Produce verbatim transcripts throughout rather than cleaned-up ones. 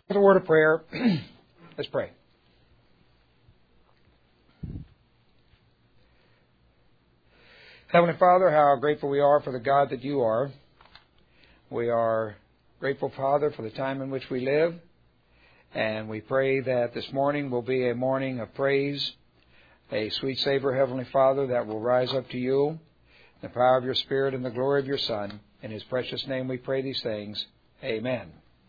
The word of prayer. Let's pray. Heavenly Father, how grateful we are for the God that you are. We are grateful, Father, for the time in which we live. And we pray that this morning will be a morning of praise, a sweet savor, Heavenly Father, that will rise up to you in the power of your Spirit and the glory of your Son. In His precious name we pray these things. Amen.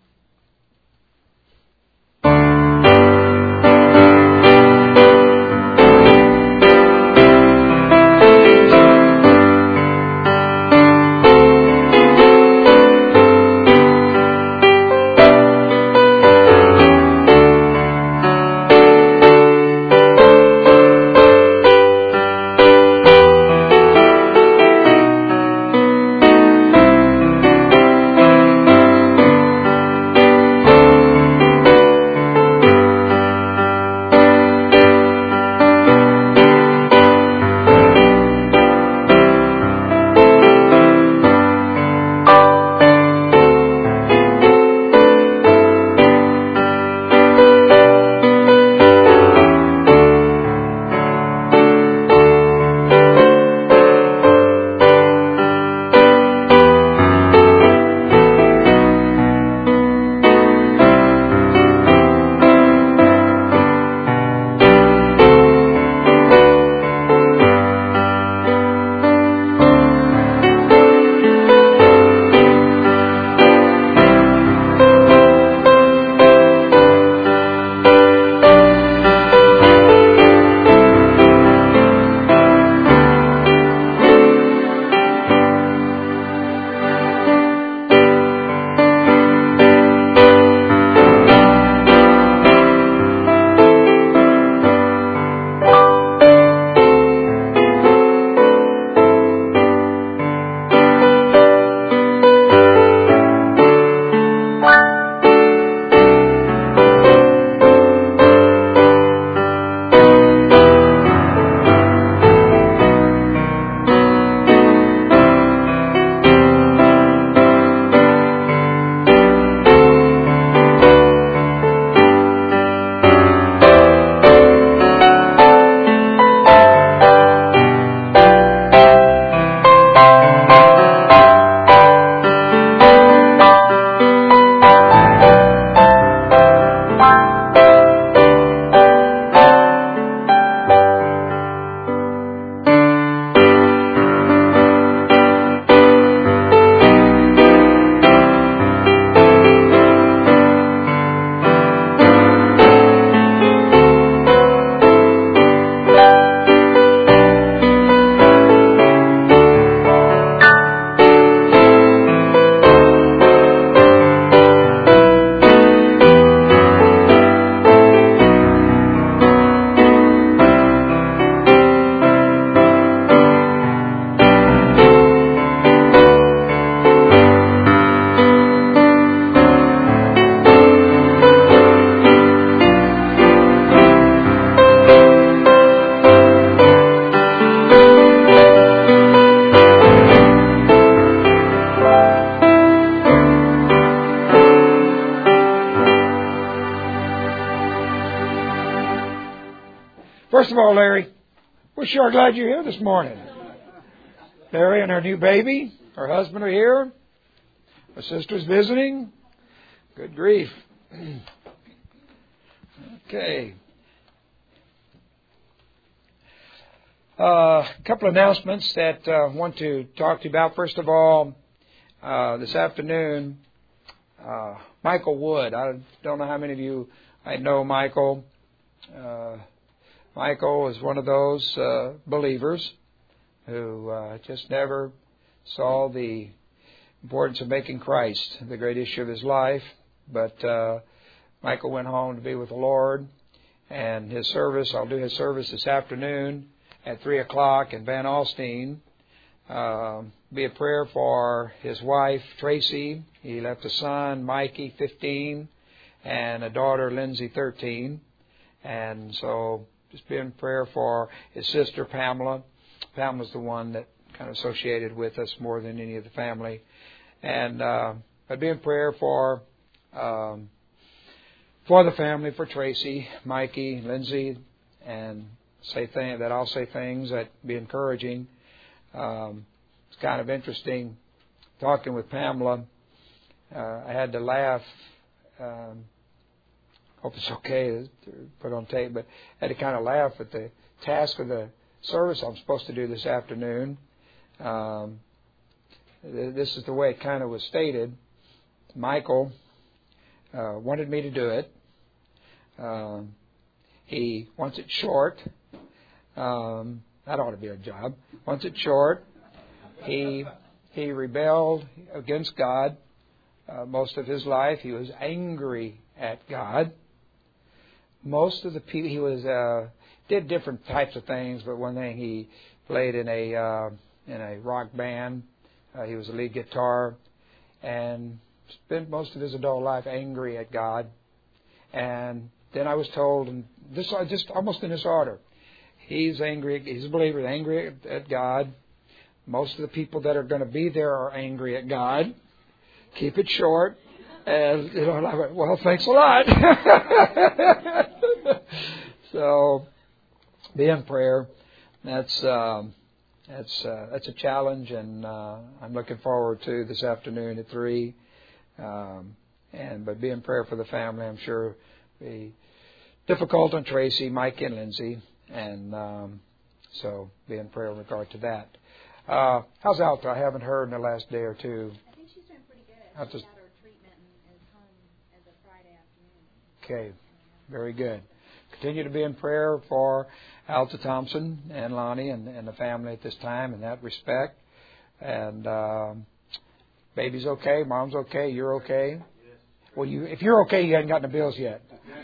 First of all, Larry, we're sure glad you're here this morning. Larry and her new baby, her husband are here. Her sister's visiting. Good grief. Okay. A uh, couple of announcements that I uh, want to talk to you about. First of all, uh, this afternoon, uh, Michael Wood. I don't know how many of you I know Michael. Uh, Michael is one of those uh, believers who uh, just never saw the importance of making Christ the great issue of his life. But uh, Michael went home to be with the Lord, and his service, I'll do his service this afternoon at three o'clock in Van Alstyne. Uh, be a prayer for his wife, Tracy. He left a son, Mikey, fifteen, and a daughter, Lindsay, thirteen. And so just be in prayer for his sister, Pamela. Pamela's the one that kind of associated with us more than any of the family. And uh, I'd be in prayer for um, for the family, for Tracy, Mikey, Lindsay, and say th- that I'll say things that be encouraging. Um, it's kind of interesting talking with Pamela. Uh, I had to laugh. Um, hope it's okay to put on tape, but I had to kind of laugh at the task of the service I'm supposed to do this afternoon. Um, th- this is the way it kind of was stated. Michael uh, wanted me to do it. Um, he wants it short. Um, that ought to be a job. Wants it short. He he rebelled against God uh, most of his life. He was angry at God. Most of the people he was uh, did different types of things, but one thing he played in a uh, in a rock band. Uh, he was a lead guitar, and spent most of his adult life angry at God. And then I was told, and this just almost in this order, he's angry. He's a believer, angry at, at God. Most of the people that are going to be there are angry at God. Keep it short. And, you know, and I went, well, thanks a lot. So, be in prayer. That's um, that's uh, that's a challenge, and uh, I'm looking forward to this afternoon at three. Um, and but be in prayer for the family. I'm sure be difficult on Tracy, Mike, and Lindsay, and um, so be in prayer in regard to that. Uh, how's Alta? I haven't heard in the last day or two. I think she's doing pretty good. Alta's, she's had her treatment and is home as of Friday afternoon. Okay, very good. Continue to be in prayer for Alta Thompson and Lonnie and, and the family at this time in that respect. And um, baby's okay, mom's okay, you're okay. Well, you if you're okay, you haven't gotten the bills yet.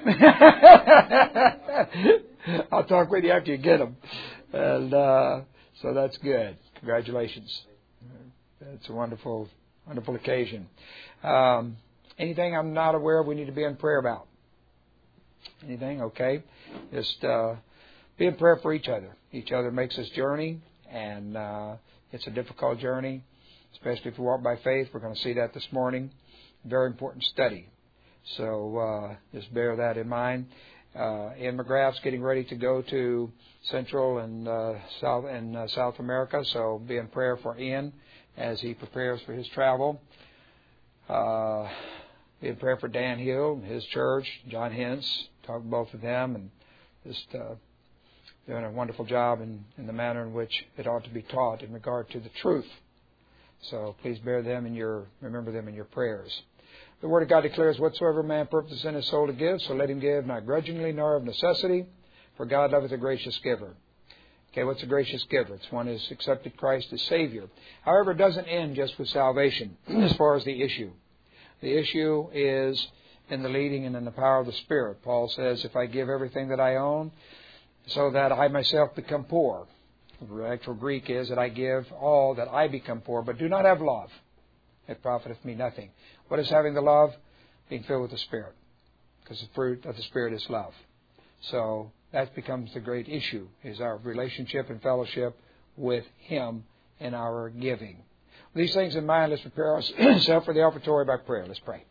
I'll talk with you after you get them. And uh, so that's good. Congratulations. It's a wonderful, wonderful occasion. Um, anything I'm not aware of we need to be in prayer about? Anything? Okay. Just uh, be in prayer for each other. Each other makes this journey, and uh, it's a difficult journey, especially if we walk by faith. We're going to see that this morning. Very important study. So uh, just bear that in mind. Uh, Ian McGrath's getting ready to go to Central and uh, South and uh, South America, so be in prayer for Ian as he prepares for his travel. Uh, be in prayer for Dan Hill and his church, John Hintz. Talk to both of them, and just uh, doing a wonderful job in, in the manner in which it ought to be taught in regard to the truth. So please bear them in your remember them in your prayers. The Word of God declares, whatsoever man purposes in his soul to give, so let him give, not grudgingly, nor of necessity, for God loveth a gracious giver. Okay, what's a gracious giver? It's one who has accepted Christ as Savior. However, it doesn't end just with salvation as far as the issue. The issue is in the leading and in the power of the Spirit. Paul says, if I give everything that I own, so that I myself become poor. The actual Greek is that I give all that I become poor, but do not have love. It profiteth me nothing. What is having the love? Being filled with the Spirit. Because the fruit of the Spirit is love. So that becomes the great issue, is our relationship and fellowship with Him in our giving. With these things in mind, let's prepare ourselves for the offertory by prayer. Let's pray.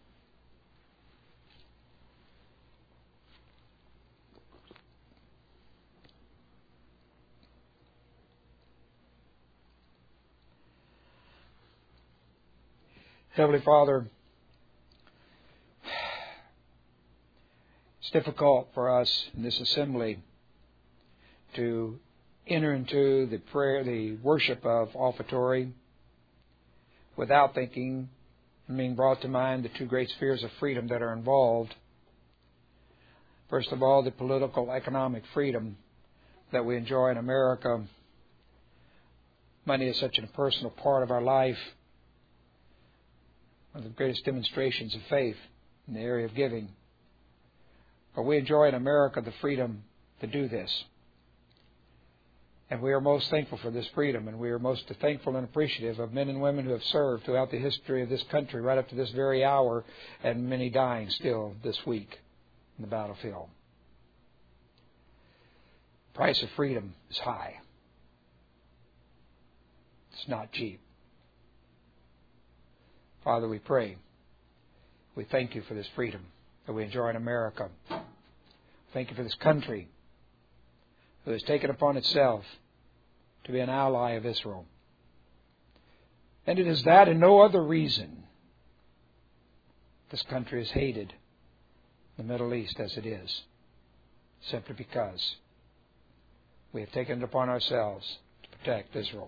Heavenly Father, it's difficult for us in this assembly to enter into the prayer, the worship of offertory without thinking and being brought to mind the two great spheres of freedom that are involved. First of all, the political, economic freedom that we enjoy in America. Money is such a personal part of our life. One of the greatest demonstrations of faith in the area of giving. But we enjoy in America the freedom to do this. And we are most thankful for this freedom, and we are most thankful and appreciative of men and women who have served throughout the history of this country right up to this very hour, and many dying still this week in the battlefield. The price of freedom is high. It's not cheap. Father, we pray. We thank you for this freedom. that we enjoy in America. Thank you for this country who has taken upon itself to be an ally of Israel. And it is that and no other reason this country is hated in the Middle East as it is, simply because we have taken it upon ourselves to protect Israel.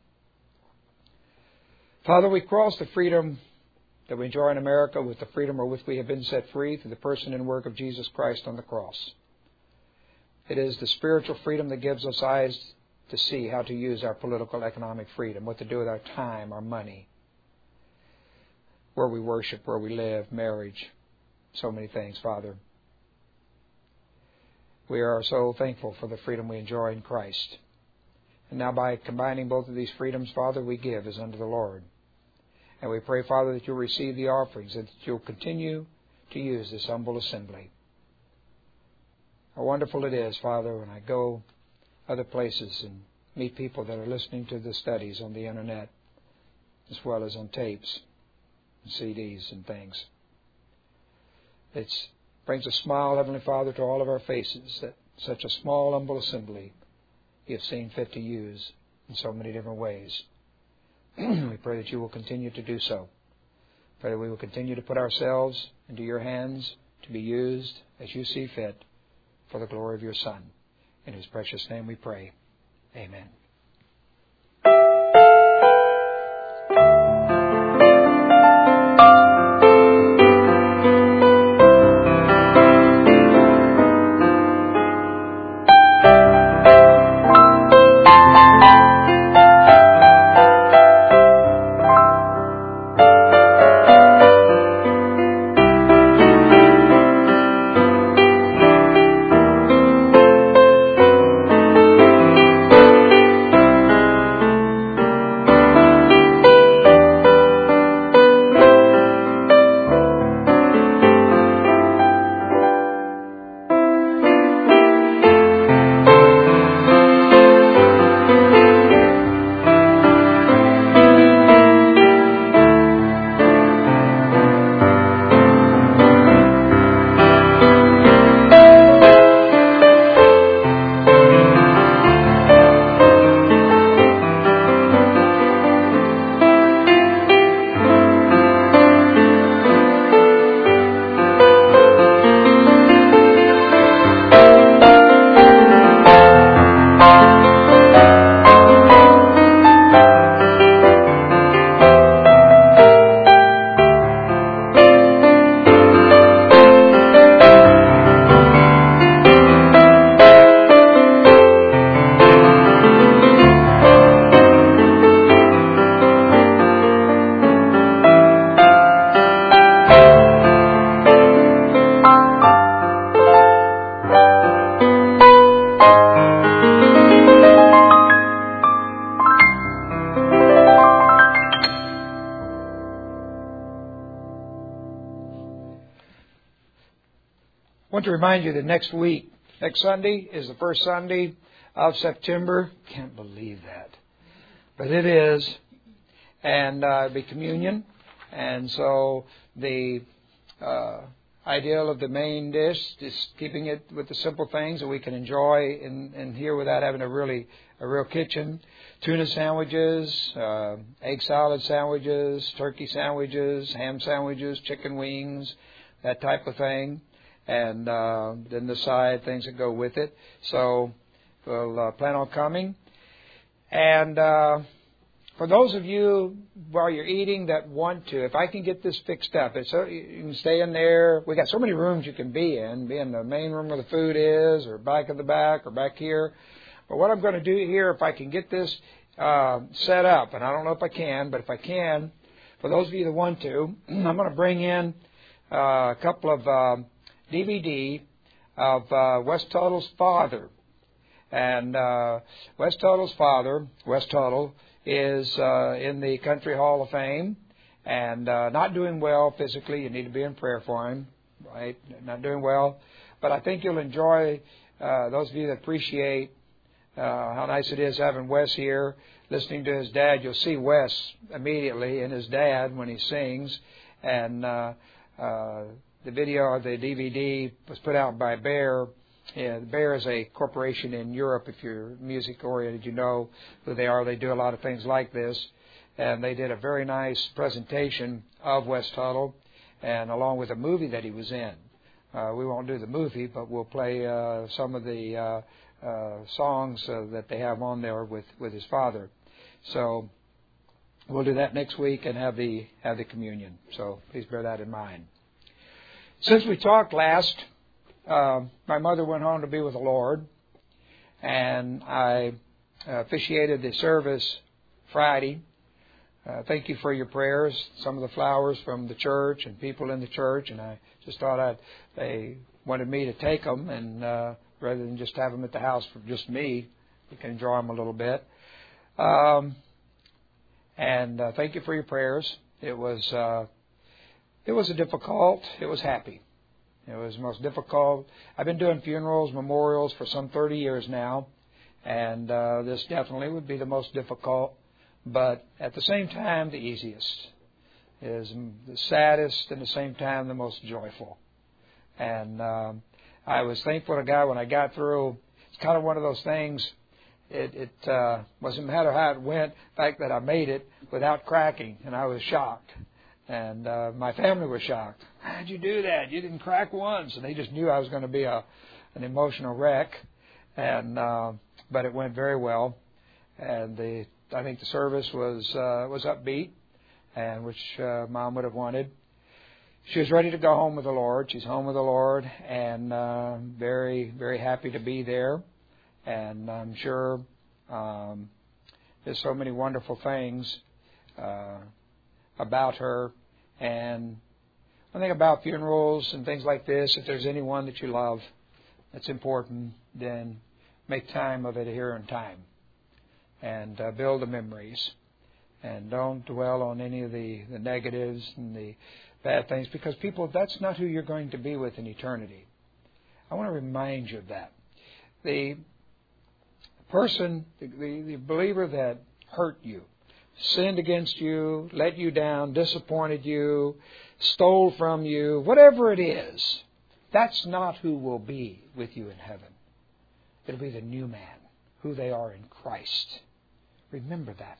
Father, we cross the freedom that we enjoy in America with the freedom wherewith we have been set free through the person and work of Jesus Christ on the cross. It is the spiritual freedom that gives us eyes to see how to use our political, economic freedom, what to do with our time, our money, where we worship, where we live, marriage, so many things, Father. We are so thankful for the freedom we enjoy in Christ. And now by combining both of these freedoms, Father, we give as unto the Lord. And we pray, Father, that you'll receive the offerings, and that you'll continue to use this humble assembly. How wonderful it is, Father, when I go other places and meet people that are listening to the studies on the Internet, as well as on tapes and C Ds and things. It brings a smile, Heavenly Father, to all of our faces that such a small, humble assembly you have seen fit to use in so many different ways. We pray that you will continue to do so. Pray that we will continue to put ourselves into your hands to be used as you see fit for the glory of your Son. In his precious name we pray. Amen. I want to remind you that next week, next Sunday, is the first Sunday of September. Can't believe that. But it is. And uh, it'll be communion. And so the uh, ideal of the main dish is keeping it with the simple things that we can enjoy in, in here without having a really a real kitchen. Tuna sandwiches, uh, egg salad sandwiches, turkey sandwiches, ham sandwiches, chicken wings, that type of thing. And uh, then the side things that go with it. So we'll uh, plan on coming. And uh, for those of you while you're eating that want to, if I can get this fixed up, it's so you can stay in there. We got so many rooms you can be in. Be in the main room where the food is, or back of the back, or back here. But what I'm going to do here, if I can get this uh, set up, and I don't know if I can, but if I can, for those of you that want to, I'm going to bring in uh, a couple of Uh, D V D of uh, Wes Tuttle's father. And uh, Wes Tuttle's father, Wes Tuttle, is uh, in the Country Hall of Fame and uh, not doing well physically. You need to be in prayer for him, right? Not doing well. But I think you'll enjoy, uh, those of you that appreciate uh, how nice it is having Wes here, listening to his dad. You'll see Wes immediately in his dad when he sings. And uh, uh, the video, the D V D was put out by Bear. Yeah, Bear is a corporation in Europe. If you're music oriented, you know who they are. They do a lot of things like this. And they did a very nice presentation of Wes Tuttle, and along with a movie that he was in. Uh, we won't do the movie, but we'll play uh, some of the uh, uh, songs uh, that they have on there with, with his father. So we'll do that next week and have the have the communion. So please bear that in mind. Since we talked last, uh, my mother went home to be with the Lord, and I officiated the service Friday. Uh, thank you for your prayers. Some of the flowers from the church and people in the church, and I just thought I'd, they wanted me to take them, and uh, rather than just have them at the house for just me, you can enjoy them a little bit. Um, and uh, thank you for your prayers. It was uh, it was a difficult. It was happy. It was most difficult. I've been doing funerals, memorials for some thirty years now, and uh, this definitely would be the most difficult. But at the same time, the easiest. Is the saddest and at the same time the most joyful. And um, I was thankful to God when I got through. It's kind of one of those things. It, it uh, wasn't matter how it went. The fact that I made it without cracking, and I was shocked. And uh, my family was shocked. How'd you do that? You didn't crack once. And they just knew I was going to be a an emotional wreck. And uh, but it went very well. And the I think the service was uh, was upbeat, and which uh, Mom would have wanted. She was ready to go home with the Lord. She's home with the Lord, and uh, very, very happy to be there. And I'm sure um, there's so many wonderful things uh, about her. And one thing about funerals and things like this, if there's anyone that you love that's important, then make time of it here in time. And uh, build the memories. And don't dwell on any of the, the negatives and the bad things, because people, that's not who you're going to be with in eternity. I want to remind you of that. The person, the, the, the believer that hurt you, sinned against you, let you down, disappointed you, stole from you, whatever it is, that's not who will be with you in heaven. It'll be the new man, who they are in Christ. Remember that.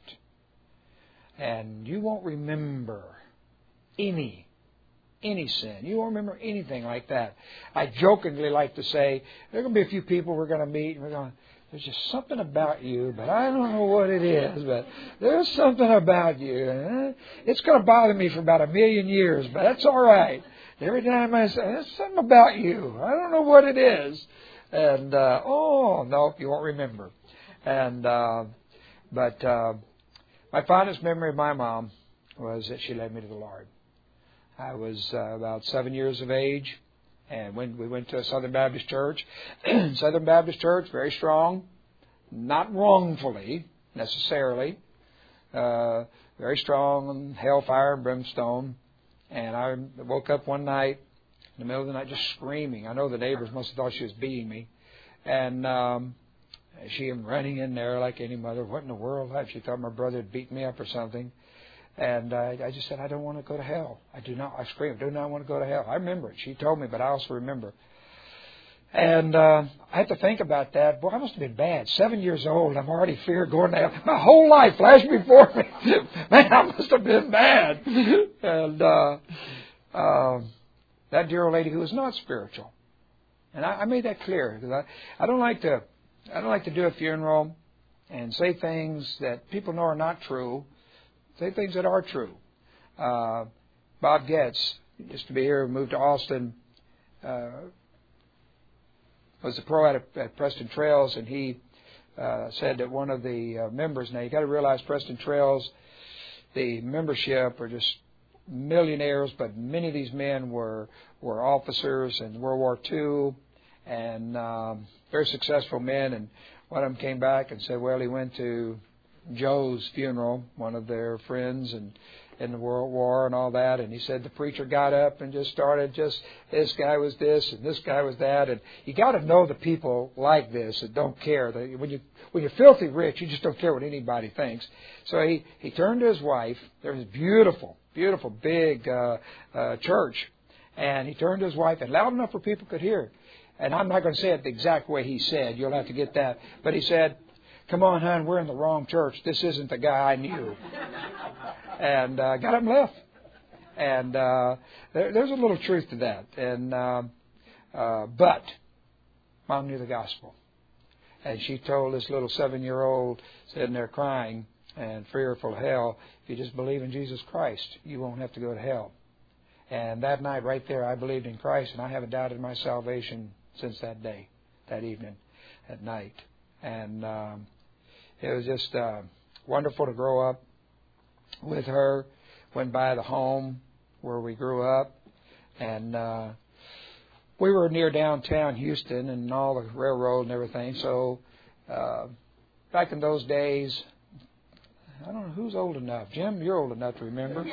And you won't remember any, any sin. You won't remember anything like that. I jokingly like to say, there are going to be a few people we're going to meet, and we're going, there's just something about you, but I don't know what it is, but there's something about you. It's going to bother me for about a million years, but that's all right. Every time I say, there's something about you. I don't know what it is. And, uh, oh, no, you won't remember. And, uh, but, uh, my fondest memory of my mom was that she led me to the Lord. I was uh, about seven years of age, and when we went to a Southern Baptist church, Southern Baptist church, very strong, not wrongfully necessarily, uh, very strong on hellfire and brimstone. And I woke up one night in the middle of the night just screaming. I know the neighbors must have thought she was beating me, and um, she came running in there like any mother. What in the world? She thought my brother had beaten me up or something. And uh, I just said, I don't want to go to hell. I do not. I screamed, I do not want to go to hell. I remember it. She told me, but I also remember. And uh, I had to think about that. Boy, I must have been bad. Seven years old, I'm already feared going to hell. My whole life flashed before me. Man, I must have been bad. And uh, uh, that dear old lady who was not spiritual. And I, I made that clear, because I, I don't like to I don't like to do a funeral and say things that people know are not true. Say things that are true. Uh, Bob Getz used to be here, moved to Austin, uh, was a pro at, at Preston Trails, and he uh, said that one of the uh, members, now you got to realize Preston Trails, the membership are just millionaires, but many of these men were were officers in World War Two, and um, very successful men. And one of them came back and said, well, he went to Joe's funeral, one of their friends, and in the World War and all that. And he said the preacher got up and just started just, this guy was this and this guy was that. And you got to know the people like this that don't care. That when you when you're filthy rich, you just don't care what anybody thinks. So he, he turned to his wife. There was a beautiful, beautiful big uh, uh, church. And he turned to his wife, and loud enough where people could hear. And I'm not going to say it the exact way he said. You'll have to get that. But he said, "Come on, hon, we're in the wrong church. This isn't the guy I knew." And uh, got up and left. And uh, there, there's a little truth to that. And uh, uh, but Mom knew the gospel. And she told this little seven-year-old sitting there crying and fearful of hell, if you just believe in Jesus Christ, you won't have to go to hell. And that night right there, I believed in Christ, and I haven't doubted my salvation since that day, that evening, at night. And um, it was just uh, wonderful to grow up with her. Went by the home where we grew up, and uh, we were near downtown Houston and all the railroad and everything. So uh, back in those days, I don't know who's old enough. Jim, you're old enough to remember.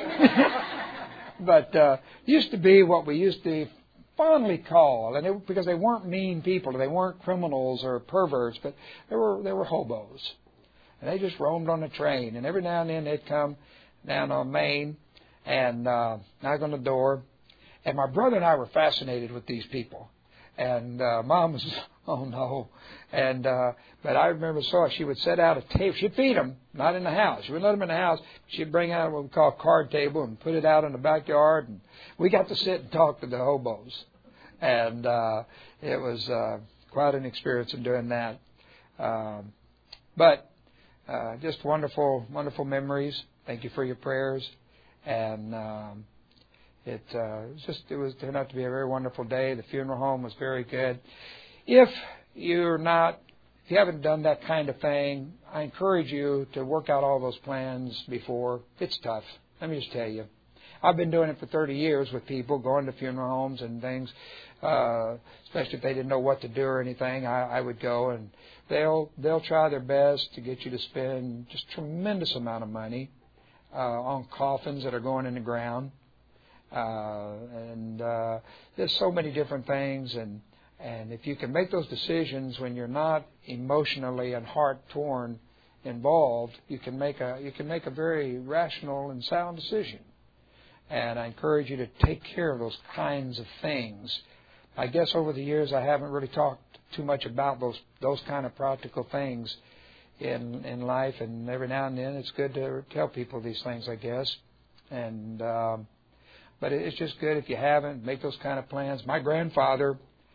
But uh, used to be what we used to fondly call, and it, because they weren't mean people, they weren't criminals or perverts, but they were they were hobos, and they just roamed on the train. And every now and then they'd come down on Main and uh, knock on the door. And my brother and I were fascinated with these people. And uh, Mom was, oh no. And uh, but I remember saw she would set out a table. She'd feed them, not in the house. She wouldn't let them in the house. She'd bring out what we call a card table and put it out in the backyard. And we got to sit and talk to the hobos. And uh, it was uh, quite an experience in doing that. Um, but uh, just wonderful, wonderful memories. Thank you for your prayers. And um, it uh, was just it was turned out to be a very wonderful day. The funeral home was very good. If you're not, if you haven't done that kind of thing, I encourage you to work out all those plans before. It's tough. Let me just tell you. I've been doing it for thirty years with people, going to funeral homes and things. Uh, especially if they didn't know what to do or anything, I, I would go, and they'll they'll try their best to get you to spend just tremendous amount of money uh, on coffins that are going in the ground. Uh, and uh, there's so many different things, and and if you can make those decisions when you're not emotionally and heart torn involved, you can make a you can make a very rational and sound decision. And I encourage you to take care of those kinds of things. I guess over the years I haven't really talked too much about those those kind of practical things in in life, and every now and then it's good to tell people these things, I guess. And um, But it's just good if you haven't, make those kind of plans. My grandfather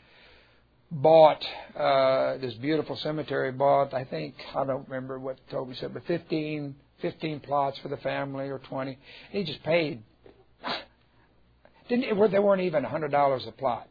bought uh, this beautiful cemetery, bought, I think, I don't remember what Toby said, but fifteen, fifteen plots for the family or twenty. He just paid. Didn't, they weren't even one hundred dollars a plot.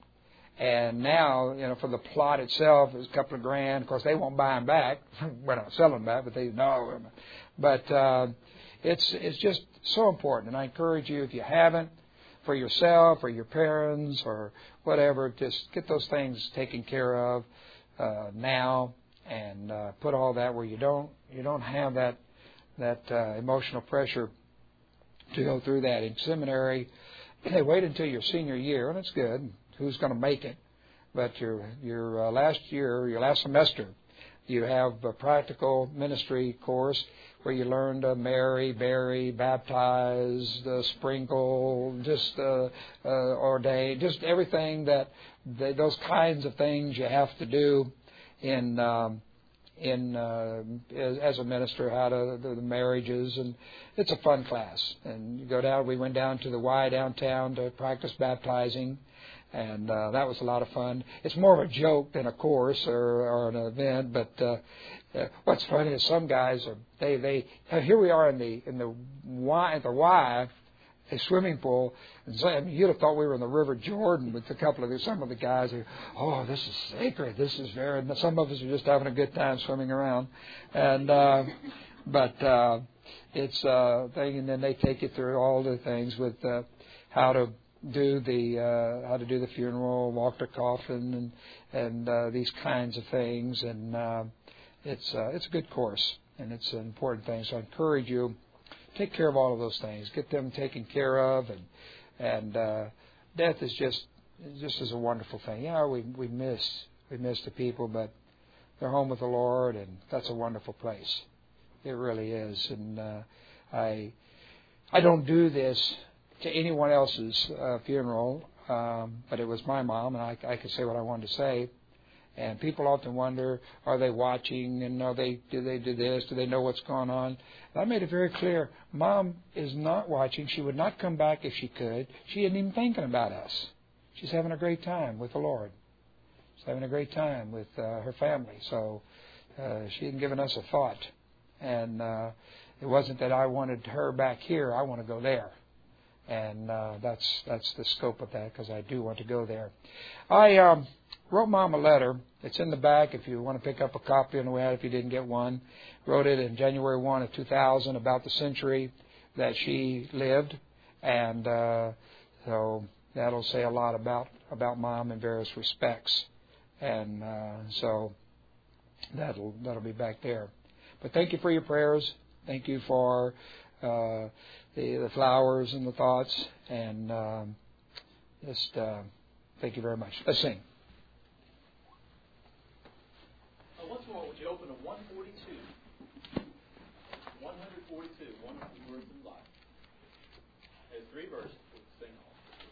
And now, you know, for the plot itself, it's a couple of grand. Of course, they won't buy them back. We're not selling them back, but they know. But uh, it's it's just so important. And I encourage you, if you haven't, for yourself or your parents or whatever, just get those things taken care of uh, now, and uh, put all that where you don't you don't have that that uh, emotional pressure to go through that. In seminary, they wait until your senior year, and it's good. Who's going to make it? But your your uh, last year, your last semester, you have a practical ministry course where you learn to marry, bury, baptize, uh, sprinkle, just uh, uh, ordain, just everything that they, those kinds of things you have to do in um, in uh, as, as a minister, how to do the marriages, and it's a fun class. And you go down. We went down to the Y downtown to practice baptizing. And uh, that was a lot of fun. It's more of a joke than a course or, or an event. But uh, uh, what's funny is some guys are they they uh, here we are in the in the Y at the Y, a swimming pool. And so, I mean, you'd have thought we were in the River Jordan with a couple of the, some of the guys who, oh, this is sacred. This is very. And some of us are just having a good time swimming around. And uh, but uh, it's a thing, and then they take you through all the things with uh, how to. do the uh, how to do the funeral, walk the coffin, and and uh, these kinds of things, and uh, it's uh, it's a good course, and it's an important thing. So I encourage you, take care of all of those things, get them taken care of, and and uh, death is just just is a wonderful thing. Yeah, we we miss we miss the people, but they're home with the Lord, and that's a wonderful place. It really is, and uh, I I don't do this to anyone else's uh, funeral, um, but it was my mom, and I, I could say what I wanted to say. And people often wonder, are they watching, and are they, do they do this, do they know what's going on? And I made it very clear, Mom is not watching. She would not come back if she could. She isn't even thinking about us. She's having a great time with the Lord. She's having a great time with uh, her family. So uh, she hadn't given us a thought. And uh, it wasn't that I wanted her back here. I want to go there. And uh, that's that's the scope of that, because I do want to go there. I um, wrote Mom a letter. It's in the back if you want to pick up a copy on the way out if you didn't get one. Wrote it in January first of two thousand, about the century that she lived. And uh, so that'll say a lot about, about Mom in various respects. And uh, so that'll that'll be back there. But thank you for your prayers. Thank you for uh, the the flowers and the thoughts. And um, just uh, thank you very much. Let's sing. Uh, once more, would you open to one forty-two? one forty-two, one hundred Words of Life. There's three verses. We'll sing all.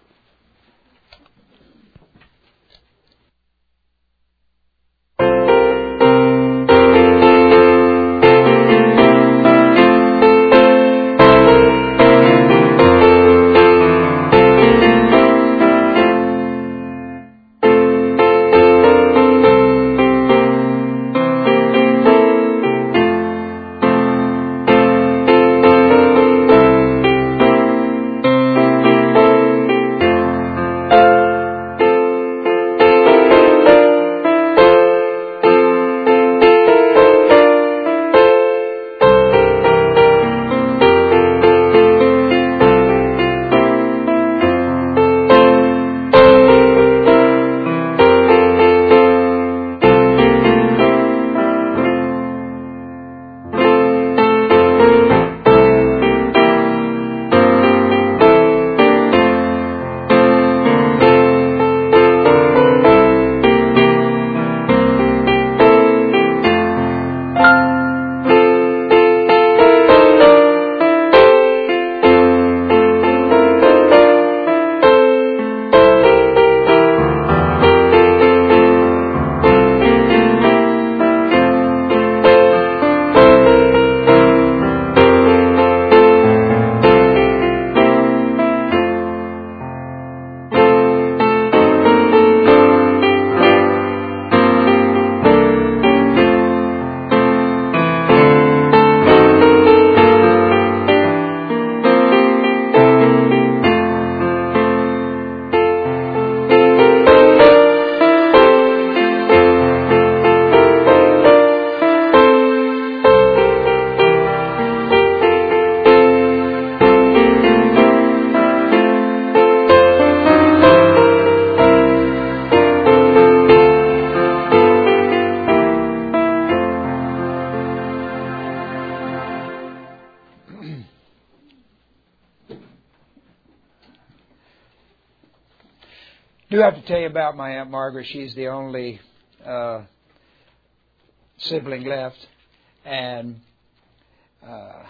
I do have to tell you about my Aunt Margaret. She's the only uh, sibling left, and uh,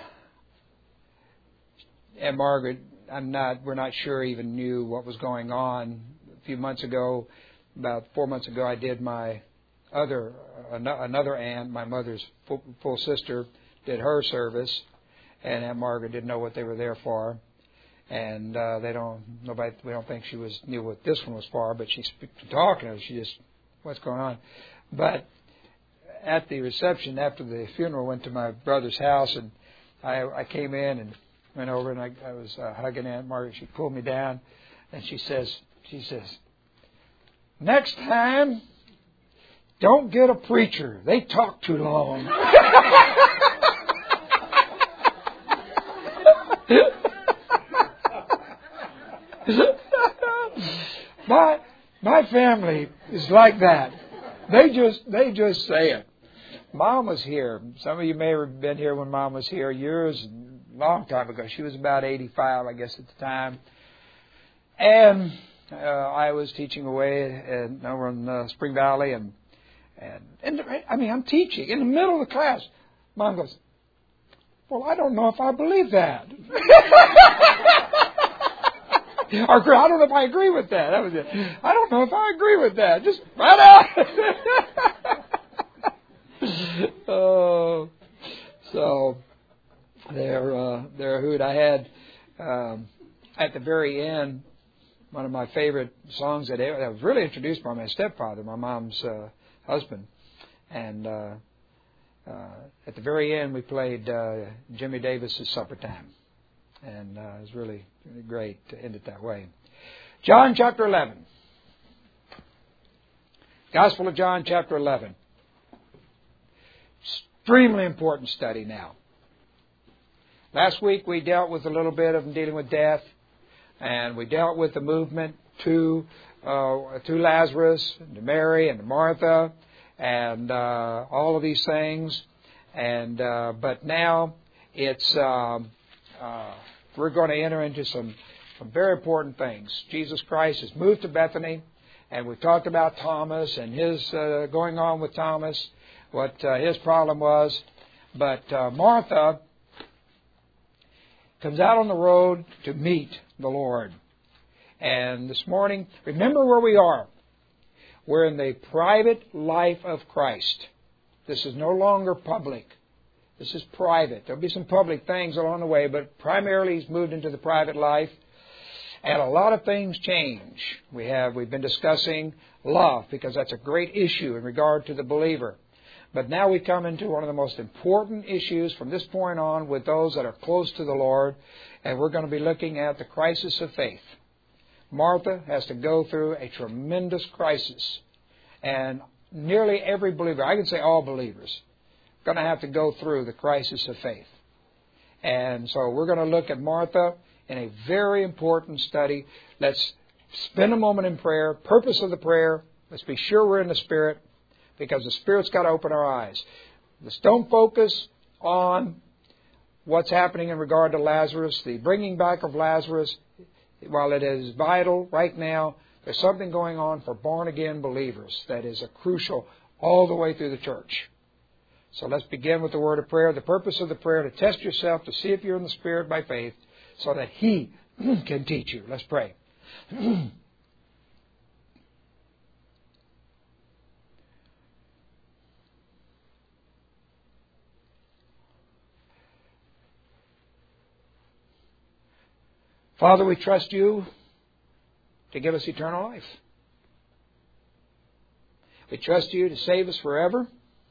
Aunt Margaret, I'm not. We're not sure even knew what was going on. A few months ago, about four months ago, I did my other uh, another aunt, my mother's full, full sister, did her service, and Aunt Margaret didn't know what they were there for. And uh, they don't, nobody, we don't think she was knew what this one was for, but she's talking. She just, what's going on? But at the reception after the funeral, went to my brother's house, and I, I came in and went over, and I, I was uh, hugging Aunt Margaret. She pulled me down, and she says, she says, next time, don't get a preacher. They talk too long. my my family is like that. They just they just say it. Mom was here. Some of you may have been here when Mom was here years, a long time ago. She was about eighty-five, I guess, at the time. And uh, I was teaching away in, over in uh, Spring Valley, and and, and I mean, I'm teaching in the middle of the class. Mom goes, "Well, I don't know if I believe that." Or I don't know if I agree with that. That was it. I don't know if I agree with that. Just right out. Oh, so there, uh, there, Hoot. I had um, at the very end one of my favorite songs that, that was really introduced by my stepfather, my mom's uh, husband, and uh, uh, at the very end we played uh, Jimmy Davis's "Supper Time," and uh, it was really, really great to end it that way. John chapter eleven, Gospel of John chapter eleven. Extremely important study now. Last week we dealt with a little bit of dealing with death, and we dealt with the movement to uh, to Lazarus, and to Mary, and to Martha, and uh, all of these things. And uh, but now it's um, uh, we're going to enter into some some very important things. Jesus Christ has moved to Bethany, and we talked about Thomas and his uh, going on with Thomas, what uh, his problem was. But uh, Martha comes out on the road to meet the Lord. And this morning, remember where we are. We're in the private life of Christ. This is no longer public. This is private. There'll be some public things along the way, but primarily He's moved into the private life. And a lot of things change. We have, we've been discussing love, because that's a great issue in regard to the believer. But now we come into one of the most important issues from this point on with those that are close to the Lord, and we're going to be looking at the crisis of faith. Martha has to go through a tremendous crisis, and nearly every believer, I can say all believers, are going to have to go through the crisis of faith. And so we're going to look at Martha in a very important study. Let's spend a moment in prayer. Purpose of the prayer, let's be sure we're in the Spirit, because the Spirit's got to open our eyes. Let's don't focus on what's happening in regard to Lazarus, the bringing back of Lazarus. While it is vital right now, there's something going on for born-again believers that is a crucial all the way through the church. So let's begin with the word of prayer. The purpose of the prayer, to test yourself, to see if you're in the Spirit by faith, so that He can teach you. Let's pray. Father, we trust You to give us eternal life. We trust You to save us forever.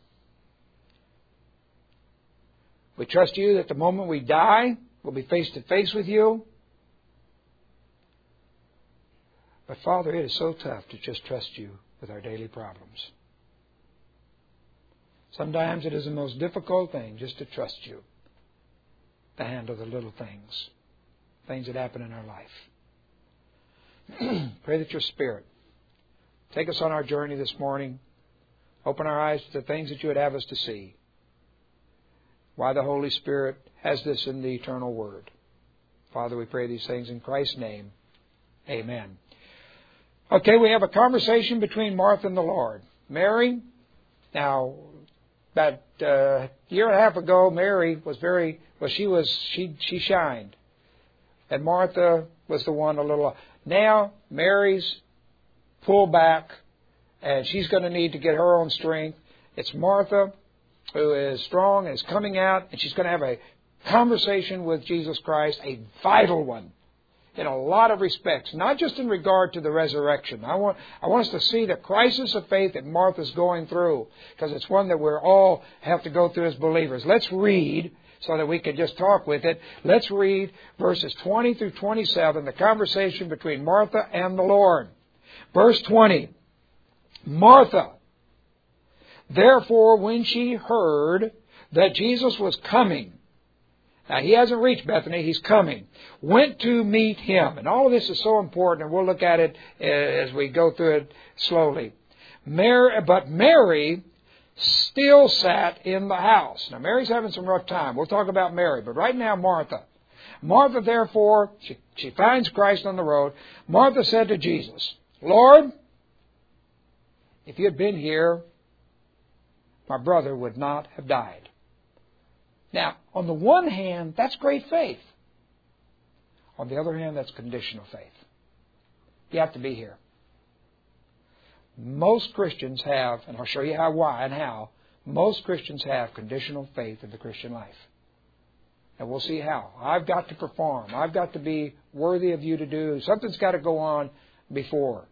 We trust You that the moment we die, we'll be face to face with You. But Father, it is so tough to just trust You with our daily problems. Sometimes it is the most difficult thing just to trust You to handle the little things. Things that happen in our life. Pray that Your Spirit take us on our journey this morning. Open our eyes to the things that You would have us to see. Why the Holy Spirit has this in the eternal Word. Father, we pray these things in Christ's name. Amen. Okay, we have a conversation between Martha and the Lord. Mary, now, about a year and a half ago, Mary was very, well, she was, she, she shined. And Martha was the one a little... Now, Mary's pulled back, and she's going to need to get her own strength. It's Martha who is strong and is coming out, and she's going to have a conversation with Jesus Christ, a vital one, in a lot of respects, not just in regard to the resurrection. I want, I want us to see the crisis of faith that Martha's going through, because it's one that we all have to go through as believers. Let's read, so that we can just talk with it. Let's read verses twenty through twenty-seven, the conversation between Martha and the Lord. Verse twenty, Martha, therefore, when she heard that Jesus was coming, now he hasn't reached Bethany, He's coming, went to meet Him. And all of this is so important, and we'll look at it as we go through it slowly. Mary, but Mary still sat in the house. Now, Mary's having some rough time. We'll talk about Mary, but right now, Martha. Martha, therefore, she, she finds Christ on the road. Martha said to Jesus, Lord, if You had been here, my brother would not have died. Now, on the one hand, that's great faith. On the other hand, that's conditional faith. You have to be here. Most Christians have, and I'll show you how, why, and how, most Christians have conditional faith in the Christian life. And we'll see how. I've got to perform. I've got to be worthy of you to do. Something's got to go on before.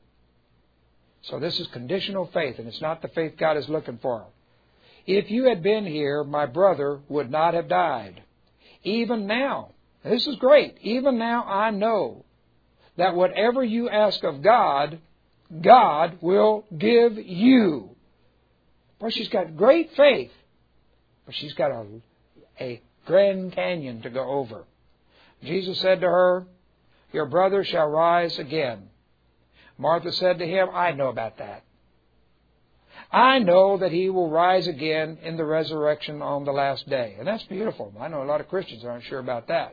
So this is conditional faith, and it's not the faith God is looking for. If you had been here, my brother would not have died. Even now, this is great, even now I know that whatever you ask of God, God will give you. Boy, she's got great faith, but she's got a, a Grand Canyon to go over. Jesus said to her, your brother shall rise again. Martha said to him, I know about that. I know that he will rise again in the resurrection on the last day. And that's beautiful. I know a lot of Christians aren't sure about that.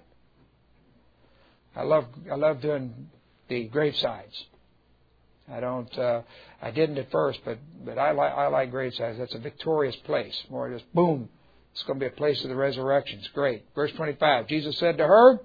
I love I love doing the gravesides. I don't. Uh, I didn't at first, but but I like I like gravesides. That's a victorious place. More just boom. It's going to be a place of the resurrection. It's great. Verse twenty-five. Jesus said to her,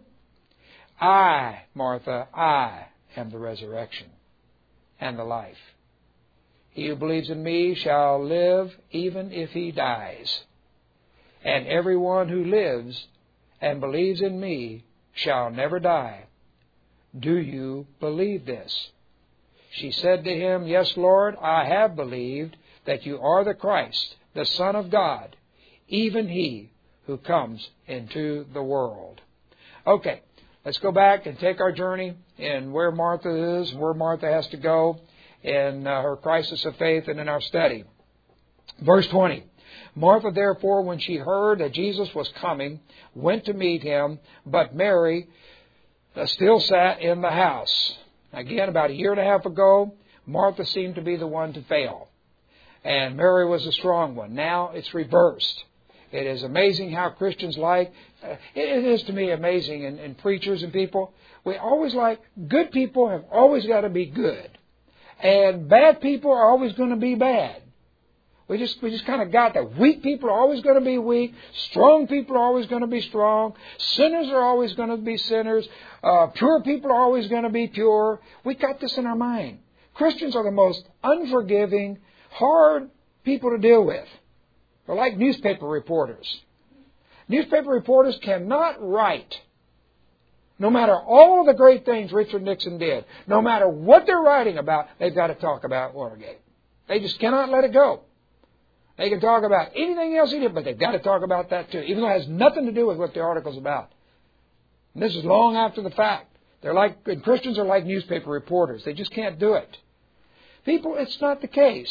I, Martha, I am the resurrection and the life. He who believes in me shall live even if he dies. And everyone who lives and believes in me shall never die. Do you believe this? She said to him, yes, Lord, I have believed that you are the Christ, the Son of God, even he who comes into the world. Okay, let's go back and take our journey in where Martha is and where Martha has to go in uh, her crisis of faith and in our study. Verse twenty. Martha, therefore, when she heard that Jesus was coming, went to meet him, but Mary uh, still sat in the house. Again, about a year and a half ago, Martha seemed to be the one to fail, and Mary was the strong one. Now it's reversed. It is amazing how Christians like, uh, it is to me amazing in, in preachers and people. We always like, good people have always got to be good. And bad people are always going to be bad. We just we just kind of got that. Weak people are always going to be weak. Strong people are always going to be strong. Sinners are always going to be sinners. Uh, pure people are always going to be pure. We got this in our mind. Christians are the most unforgiving, hard people to deal with. They're like newspaper reporters. Newspaper reporters cannot write. No matter all of the great things Richard Nixon did, no matter what they're writing about, they've got to talk about Watergate. They just cannot let it go. They can talk about anything else he did, but they've got to talk about that too, even though it has nothing to do with what the article's about. And this is long after the fact. They're like, and Christians are like newspaper reporters. They just can't do it. People, it's not the case.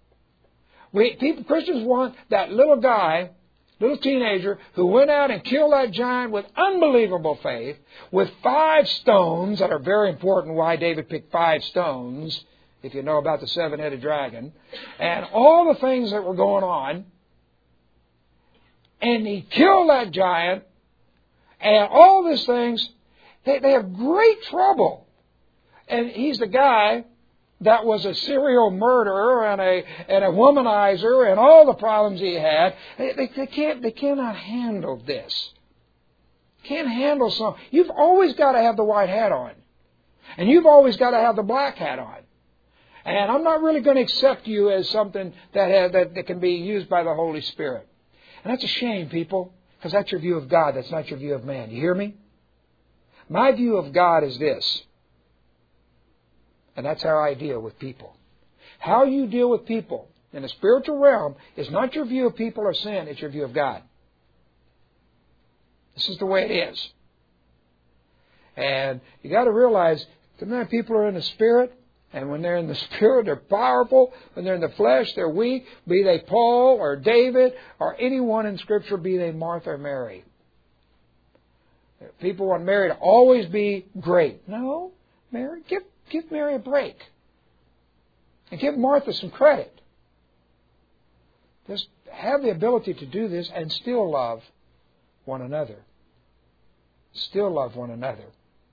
We, people, Christians want that little guy, little teenager, who went out and killed that giant with unbelievable faith, with five stones that are very important, why David picked five stones, if you know about the seven-headed dragon, and all the things that were going on. And he killed that giant, and all these things, they, they have great trouble. And he's the guy that was a serial murderer and a and a womanizer and all the problems he had. They, they, they can't they cannot handle this. Can't handle some. You've always got to have the white hat on, and you've always got to have the black hat on. And I'm not really going to accept you as something that has, that, that can be used by the Holy Spirit. And that's a shame, people, because that's your view of God. That's not your view of man. You hear me? My view of God is this. And that's how I deal with people. How you deal with people in the spiritual realm is not your view of people or sin. It's your view of God. This is the way it is. And you got to realize that people are in the Spirit. And when they're in the Spirit, they're powerful. When they're in the flesh, they're weak. Be they Paul or David or anyone in Scripture, be they Martha or Mary. People want Mary to always be great. No, Mary, give, give Mary a break. And give Martha some credit. Just have the ability to do this and still love one another. Still love one another.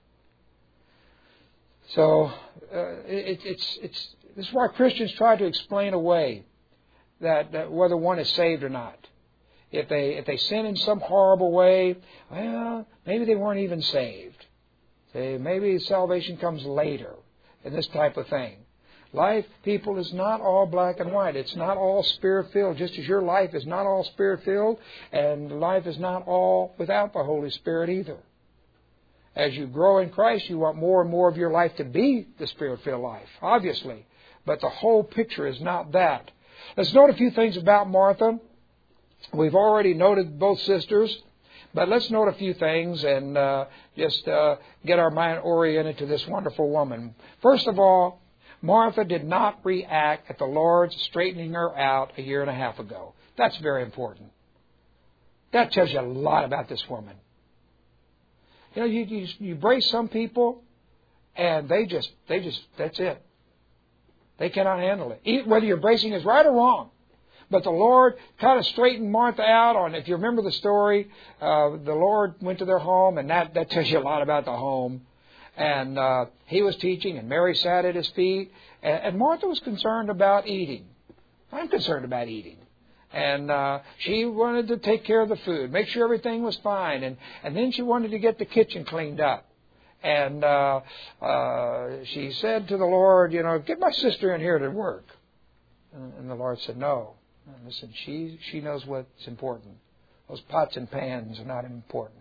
So uh, it, it's it's this is why Christians try to explain away that, that whether one is saved or not. If they if they sin in some horrible way, well, maybe they weren't even saved. They, maybe salvation comes later. and this type of thing. Life, people, is not all black and white. It's not all Spirit-filled, just as your life is not all Spirit-filled, and life is not all without the Holy Spirit either. As you grow in Christ, you want more and more of your life to be the Spirit-filled life, obviously. But the whole picture is not that. Let's note a few things about Martha. We've already noted both sisters, but let's note a few things and uh, just uh, get our mind oriented to this wonderful woman. First of all, Martha did not react at the Lord's straightening her out a year and a half ago. That's very important. That tells you a lot about this woman. You know, you, you, you brace some people, and they just, they just, that's it. They cannot handle it. Whether your bracing is right or wrong. But the Lord kind of straightened Martha out on, if you remember the story, uh, the Lord went to their home, and that, that tells you a lot about the home. And uh, he was teaching, and Mary sat at his feet. And, and Martha was concerned about eating. I'm concerned about eating. And uh, she wanted to take care of the food, make sure everything was fine. And, and then she wanted to get the kitchen cleaned up. And uh, uh, she said to the Lord, you know, get my sister in here to work. And, and the Lord said, no. Listen, she, she knows what's important. Those pots and pans are not important.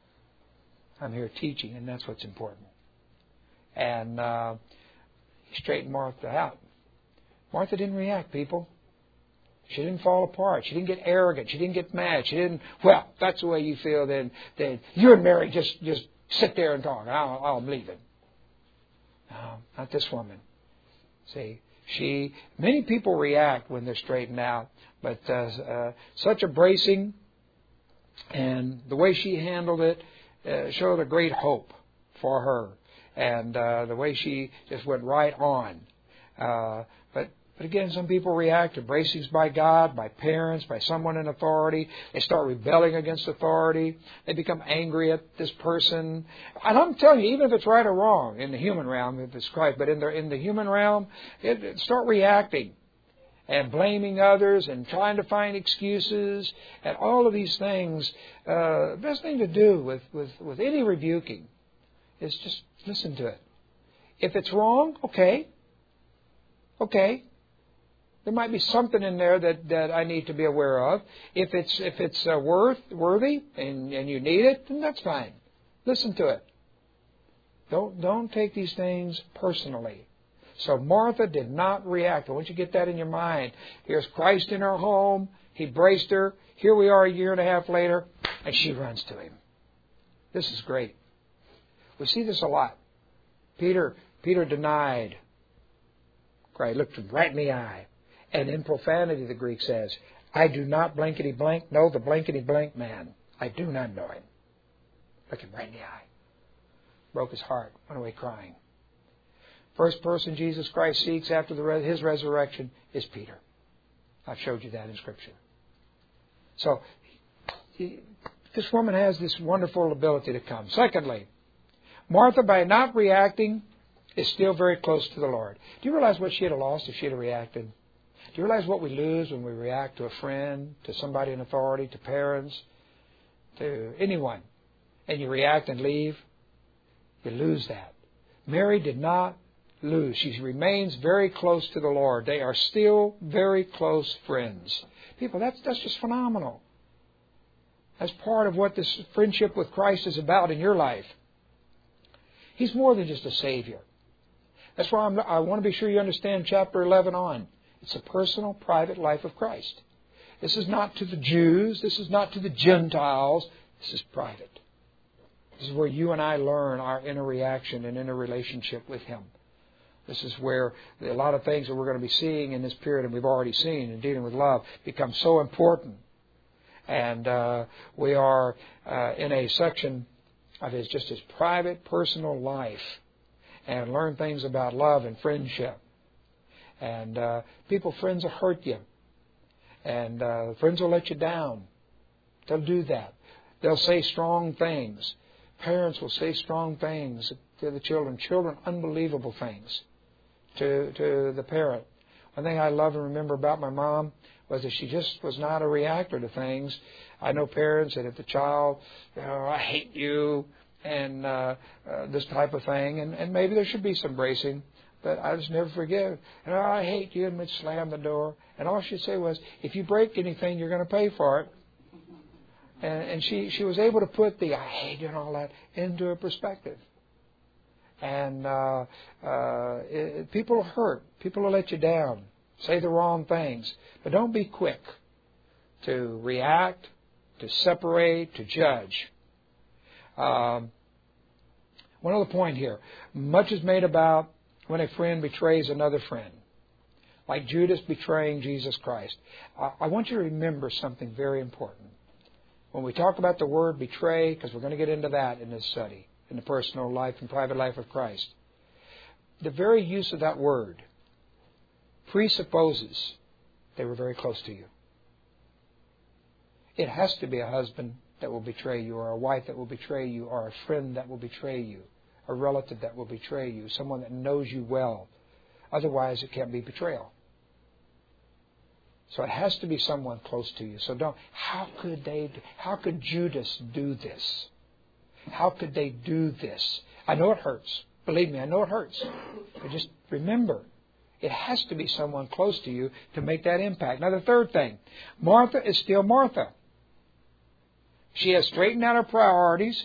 I'm here teaching, and that's what's important. And uh, he straightened Martha out. Martha didn't react, people. She didn't fall apart. She didn't get arrogant. She didn't get mad. She didn't, well, that's the way you feel, then, then you and Mary just, just sit there and talk. I'll, I'll leave it. No, not this woman. See, she, many people react when they're straightened out, but uh, uh, such a bracing and the way she handled it uh, showed a great hope for her. And uh, the way she just went right on. Uh, but but again, some people react to bracings by God, by parents, by someone in authority. They start rebelling against authority. They become angry at this person. And I'm telling you, even if it's right or wrong in the human realm, if it's Christ, but in the in the human realm, it, it start reacting and blaming others and trying to find excuses and all of these things. Uh, the best thing to do with, with, with any rebuking is just listen to it. If it's wrong, okay. Okay. There might be something in there that, that I need to be aware of. If it's if it's uh, worth worthy and, and you need it, then that's fine. Listen to it. Don't don't take these things personally. So Martha did not react. I want you to get that in your mind. Here's Christ in her home. He braced her. Here we are a year and a half later, and she runs to him. This is great. We see this a lot. Peter Peter denied. Christ looked him right in the eye. And in profanity, the Greek says, I do not blankety blank know the blankety blank man. I do not know him. Looked him right in the eye. Broke his heart. Went away crying. First person Jesus Christ seeks after the, his resurrection is Peter. I've showed you that in Scripture. So, he, this woman has this wonderful ability to come. Secondly, Martha, by not reacting, is still very close to the Lord. Do you realize what she had lost if she had reacted? Do you realize what we lose when we react to a friend, to somebody in authority, to parents, to anyone, and you react and leave? You lose that. Mary did not lose. She remains very close to the Lord. They are still very close friends. People, that's, that's just phenomenal. That's part of what this friendship with Christ is about in your life. He's more than just a Savior. That's why I'm, I want to be sure you understand chapter eleven on. It's a personal, private life of Christ. This is not to the Jews. This is not to the Gentiles. This is private. This is where you and I learn our inner reaction and inner relationship with Him. This is where a lot of things that we're going to be seeing in this period, and we've already seen in dealing with love, become so important. And uh, we are uh, in a section of his just his private, personal life, and learn things about love and friendship. And uh, people, friends will hurt you. And uh, friends will let you down. They'll do that. They'll say strong things. Parents will say strong things to the children. Children, unbelievable things to, to the parent. One thing I love and remember about my mom was that she just was not a reactor to things. I know parents that if the child, you know, I hate you, and uh, uh, this type of thing, and, and maybe there should be some bracing. but I just never forgive. And oh, I hate you, and we'd slam the door. And all she'd say was, if you break anything, you're going to pay for it. And, and she, she was able to put the I hate you and all that into a perspective. And uh, uh, it, people will hurt. People will let you down. Say the wrong things. But don't be quick to react, to separate, to judge. Um, one other point here. Much is made about when a friend betrays another friend. Like Judas betraying Jesus Christ. I, I want you to remember something very important. When we talk about the word betray, because we're going to get into that in this study, in the personal life and private life of Christ, the very use of that word presupposes they were very close to you. It has to be a husband that will betray you, or a wife that will betray you, or a friend that will betray you, a relative that will betray you, someone that knows you well. Otherwise, it can't be betrayal. So it has to be someone close to you. So don't, how could they, how could Judas do this? How could they do this? I know it hurts. Believe me, I know it hurts. But just remember, it has to be someone close to you to make that impact. Now the third thing, Martha is still Martha. She has straightened out her priorities,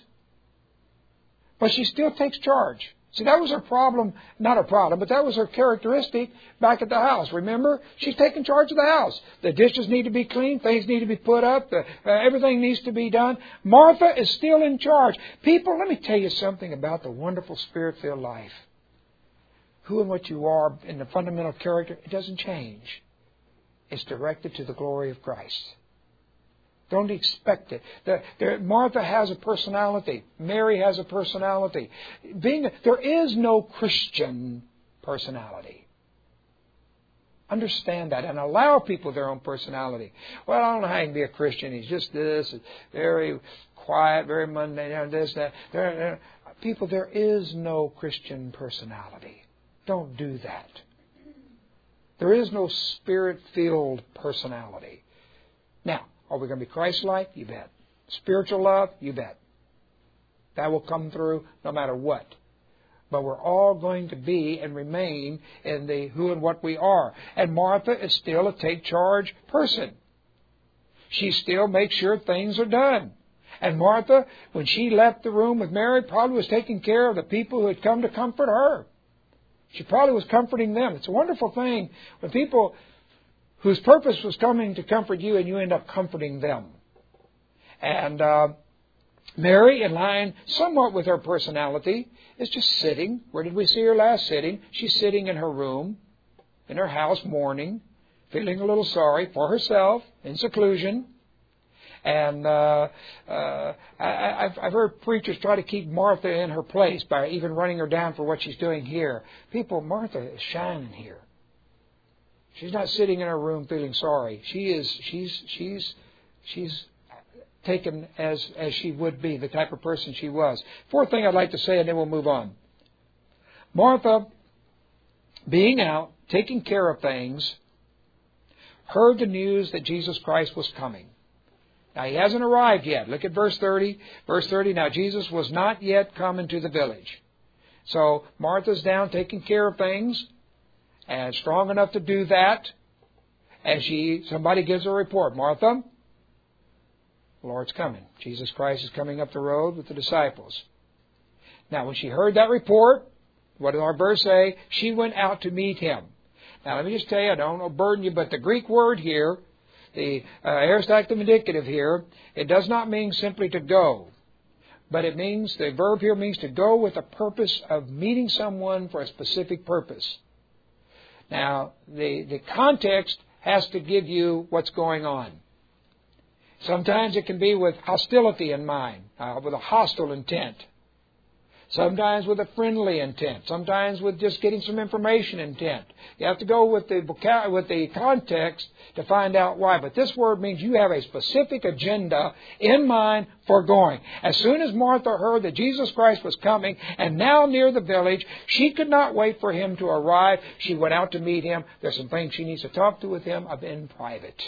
but she still takes charge. See, that was her problem, not her problem, but that was her characteristic back at the house. Remember? She's taking charge of the house. The dishes need to be cleaned. Things need to be put up. The, uh, everything needs to be done. Martha is still in charge. People, let me tell you something about the wonderful Spirit-filled life. Who and what you are in the fundamental character, it doesn't change. It's directed to the glory of Christ. Don't expect it. The, the, Martha has a personality. Mary has a personality. Being, there is no Christian personality. Understand that and allow people their own personality. Well, I don't know how he can be a Christian. He's just this, very quiet, very mundane, this, that. There, there. People, there is no Christian personality. Don't do that. There is no Spirit-filled personality. Now, are we going to be Christ-like? You bet. Spiritual love? You bet. That will come through no matter what. But we're all going to be and remain in the who and what we are. And Martha is still a take-charge person. She still makes sure things are done. And Martha, when she left the room with Mary, probably was taking care of the people who had come to comfort her. She probably was comforting them. It's a wonderful thing when people whose purpose was coming to comfort you, and you end up comforting them. And uh, Mary, in line somewhat with her personality, is just sitting. Where did we see her last sitting? She's sitting in her room, in her house, mourning, feeling a little sorry for herself, in seclusion. And uh, uh, I, I've, I've heard preachers try to keep Martha in her place by even running her down for what she's doing here. People, Martha is shining here. She's not sitting in her room feeling sorry. She is. She's. She's. She's taken as as she would be, the type of person she was. Fourth thing I'd like to say, and then we'll move on. Martha, being out, taking care of things, heard the news that Jesus Christ was coming. Now, he hasn't arrived yet. Look at verse thirty. Verse thirty, now Jesus was not yet come into the village. So Martha's down taking care of things, and strong enough to do that. And she, somebody gives her a report. Martha, the Lord's coming. Jesus Christ is coming up the road with the disciples. Now, when she heard that report, what did our verse say? She went out to meet him. Now, let me just tell you, I don't want to burden you, but the Greek word here, the uh, aorist active indicative here, it does not mean simply to go. But it means, the verb here means to go with the purpose of meeting someone for a specific purpose. Now, the, the context has to give you what's going on. Sometimes it can be with hostility in mind, uh, with a hostile intent. Sometimes with a friendly intent. Sometimes with just getting some information intent. You have to go with the with the context to find out why. But this word means you have a specific agenda in mind for going. As soon as Martha heard that Jesus Christ was coming and now near the village, she could not wait for him to arrive. She went out to meet him. There's some things she needs to talk to with him of in private.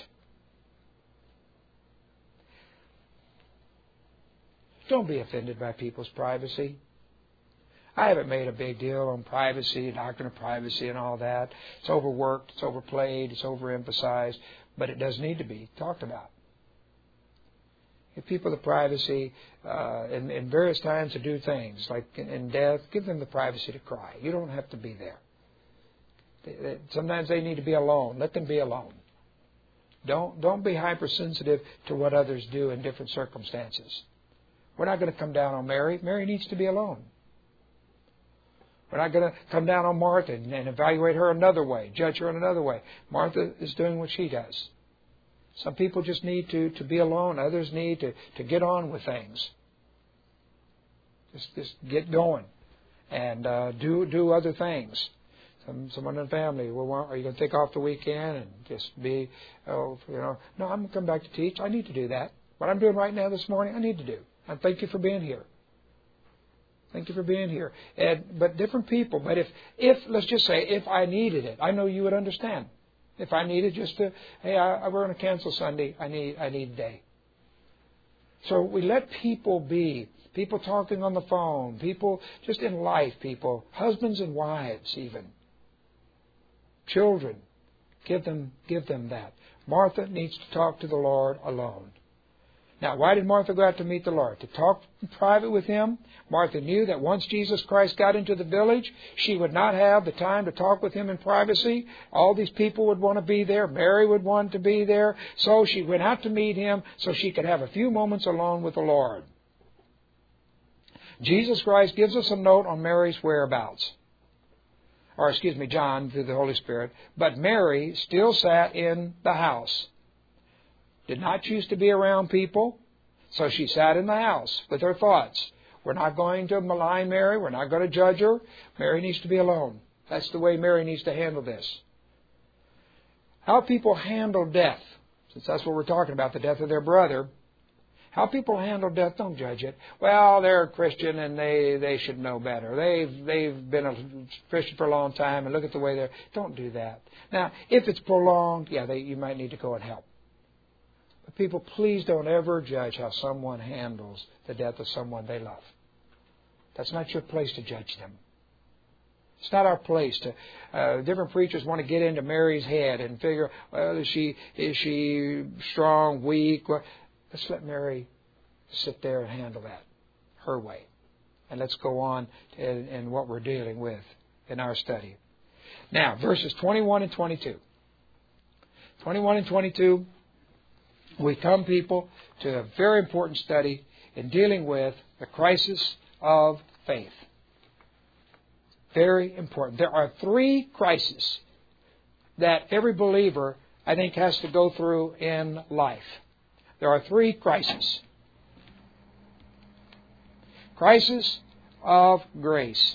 Don't be offended by people's privacy. I haven't made a big deal on privacy, doctrine of privacy and all that. It's overworked, it's overplayed, it's overemphasized, but it does need to be talked about. Give people the privacy uh, in, in various times to do things, like in, in death, give them the privacy to cry. You don't have to be there. They, they, sometimes they need to be alone. Let them be alone. Don't, don't be hypersensitive to what others do in different circumstances. We're not going to come down on Mary. Mary needs to be alone. We're not going to come down on Martha and, and evaluate her another way, judge her in another way. Martha is doing what she does. Some people just need to, to be alone. Others need to, to get on with things. Just, just get going and uh, do do other things. Some, someone in the family, well, are you going to take off the weekend and just be, oh, you know, no, I'm going to come back to teach. I need to do that. What I'm doing right now this morning, I need to do. And thank you for being here. Thank you for being here. And, but different people. But if, if, let's just say, if I needed it, I know you would understand. If I needed just to, hey, I, we're going to cancel Sunday. I need, I need a day. So we let people be. People talking on the phone. People just in life. People, husbands and wives, even children. Give them, give them that. Martha needs to talk to the Lord alone. Now, why did Martha go out to meet the Lord? To talk in private with Him? Martha knew that once Jesus Christ got into the village, she would not have the time to talk with Him in privacy. All these people would want to be there. Mary would want to be there. So she went out to meet Him so she could have a few moments alone with the Lord. Jesus Christ gives us a note on Mary's whereabouts. Or, excuse me, John, through the Holy Spirit. But Mary still sat in the house. Did not choose to be around people, so she sat in the house with her thoughts. We're not going to malign Mary. We're not going to judge her. Mary needs to be alone. That's the way Mary needs to handle this. How people handle death, since that's what we're talking about, the death of their brother. How people handle death, don't judge it. Well, they're a Christian and they, they should know better. They've they've been a Christian for a long time and look at the way they're... Don't do that. Now, if it's prolonged, yeah, they, you might need to go and help. People, please don't ever judge how someone handles the death of someone they love. That's not your place to judge them. It's not our place to. Uh, different preachers want to get into Mary's head and figure, well, is she is she strong, weak? Well, let's let Mary sit there and handle that her way, and let's go on in, in what we're dealing with in our study. Now, verses twenty-one and twenty-two. Twenty-one and twenty-two. We come, people, to a very important study in dealing with the crisis of faith. Very important. There are three crises that every believer, I think, has to go through in life. There are three crises. Crisis of grace.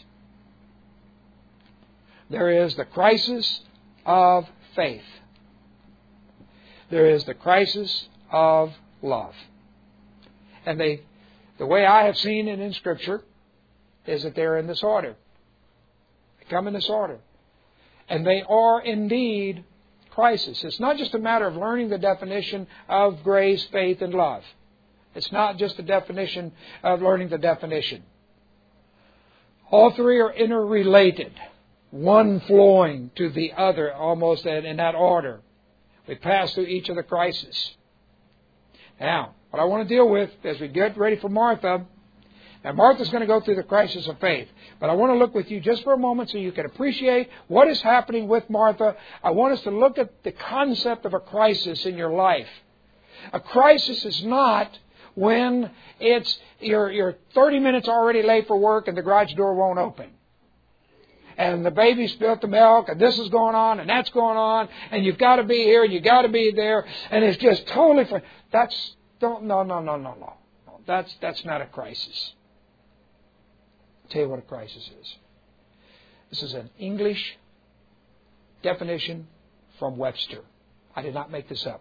There is the crisis of faith. There is the crisis of love. And they, the way I have seen it in Scripture is that they're in this order. They come in this order. And they are indeed crisis. It's not just a matter of learning the definition of grace, faith, and love. It's not just the definition of learning the definition. All three are interrelated, one flowing to the other almost in that order. We pass through each of the crises. Now, what I want to deal with as we get ready for Martha, now Martha's going to go through the crisis of faith, but I want to look with you just for a moment so you can appreciate what is happening with Martha. I want us to look at the concept of a crisis in your life. A crisis is not when it's you're, you're thirty minutes already late for work and the garage door won't open. And the baby spilled the milk, and this is going on, and that's going on, and you've got to be here, and you've got to be there, and it's just totally... Fr- that's... Don't, no, no, no, no, no. no that's, that's not a crisis. I'll tell you what a crisis is. This is an English definition from Webster. I did not make this up.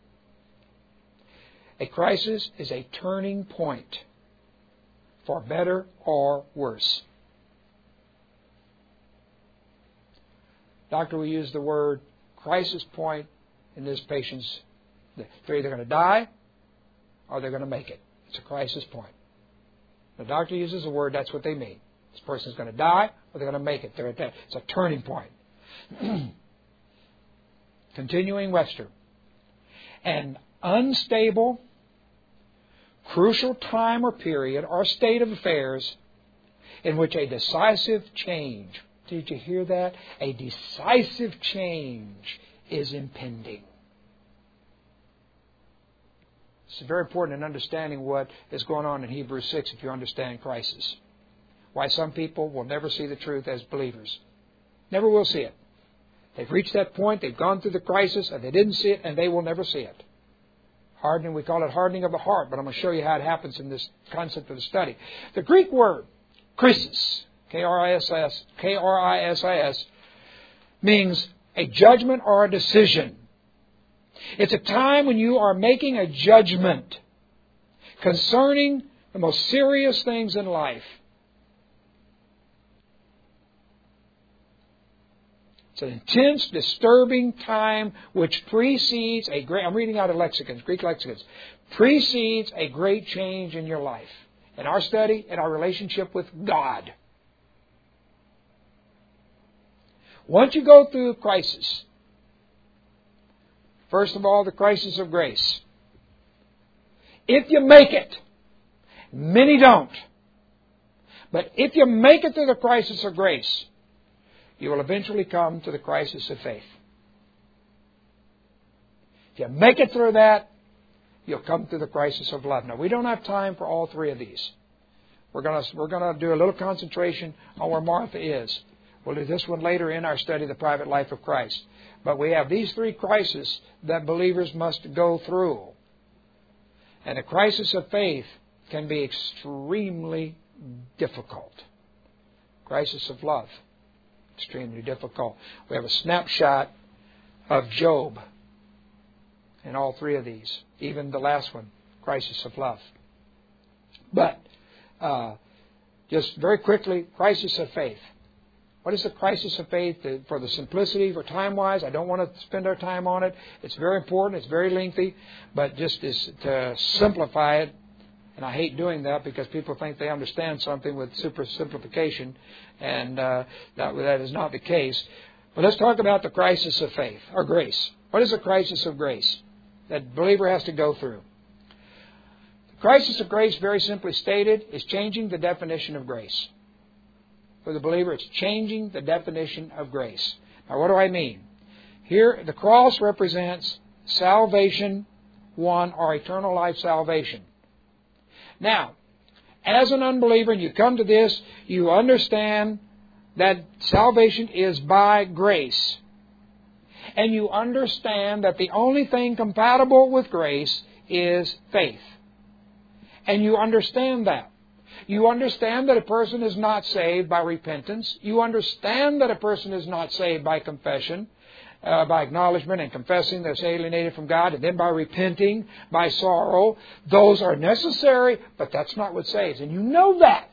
A crisis is a turning point for better or worse. Doctor will use the word crisis point in this patient's. They're either going to die or they're going to make it. It's a crisis point. The doctor uses the word, that's what they mean. This person's going to die or they're going to make it. They're at that. It's a turning point. Continuing Webster. An unstable, crucial time or period or state of affairs in which a decisive change, did you hear that? A decisive change is impending. It's very important in understanding what is going on in Hebrews six if you understand crisis. Why some people will never see the truth as believers. Never will see it. They've reached that point, they've gone through the crisis, and they didn't see it, and they will never see it. Hardening, we call it hardening of the heart, but I'm going to show you how it happens in this concept of the study. The Greek word, krisis, K R I S S, K R I S I S, means a judgment or a decision. It's a time when you are making a judgment concerning the most serious things in life. It's an intense, disturbing time which precedes a great, I'm reading out of lexicons, Greek lexicons, precedes a great change in your life. In our study, in our relationship with God. Once you go through a crisis, first of all, the crisis of grace. If you make it, many don't, but if you make it through the crisis of grace, you will eventually come to the crisis of faith. If you make it through that, you'll come through the crisis of love. Now, we don't have time for all three of these. We're going to, we're going to do a little concentration on where Martha is. We'll do this one later in our study, The Private Life of Christ. But we have these three crises that believers must go through. And the crisis of faith can be extremely difficult. Crisis of love, extremely difficult. We have a snapshot of Job in all three of these. Even the last one, crisis of love. But uh, just very quickly, crisis of faith. What is the crisis of faith? For the simplicity, for time-wise, I don't want to spend our time on it. It's very important. It's very lengthy. But just as, to simplify it, and I hate doing that because people think they understand something with super simplification, and uh, that, that is not the case. But let's talk about the crisis of faith, or grace. What is the crisis of grace that the believer has to go through? The crisis of grace, very simply stated, is changing the definition of grace. For the believer, it's changing the definition of grace. Now, what do I mean? Here, the cross represents salvation, one, or eternal life salvation. Now, as an unbeliever, and you come to this, you understand that salvation is by grace. And you understand that the only thing compatible with grace is faith. And you understand that. You understand that a person is not saved by repentance. You understand that a person is not saved by confession, uh, by acknowledgement and confessing they're alienated from God, and then by repenting, by sorrow. Those are necessary, but that's not what saves. And you know that.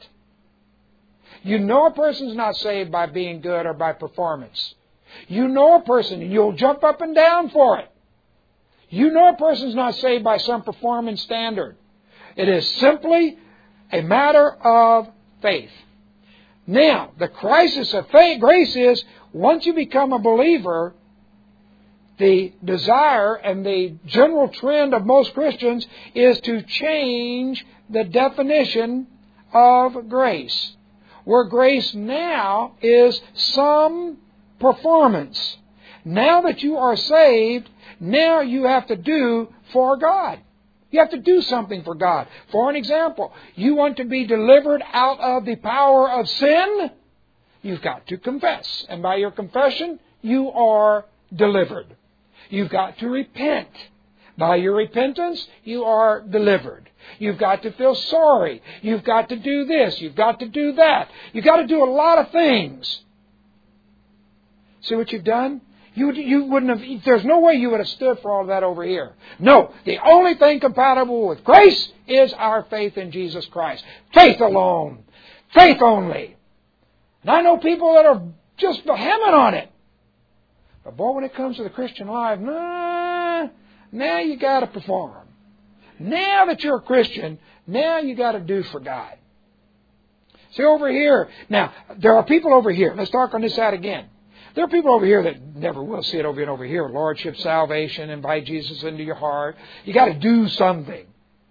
You know a person's not saved by being good or by performance. You know a person, and you'll jump up and down for it. You know a person's not saved by some performance standard. It is simply a matter of faith. Now, the crisis of faith, grace is, once you become a believer, the desire and the general trend of most Christians is to change the definition of grace. Where grace now is some performance. Now that you are saved, now you have to do for God. You have to do something for God. For an example, you want to be delivered out of the power of sin? You've got to confess. And by your confession, you are delivered. You've got to repent. By your repentance, you are delivered. You've got to feel sorry. You've got to do this. You've got to do that. You've got to do a lot of things. See what you've done? You, you wouldn't have, there's no way you would have stood for all of that over here. No, the only thing compatible with grace is our faith in Jesus Christ. Faith alone. Faith only. And I know people that are just vehement on it. But boy, when it comes to the Christian life, nah, now you got to perform. Now that you're a Christian, now you got to do for God. See, over here. Now, there are people over here. Let's talk on this side again. There are people over here that never will see it over and over here. Lordship, salvation, invite Jesus into your heart. You got to do something.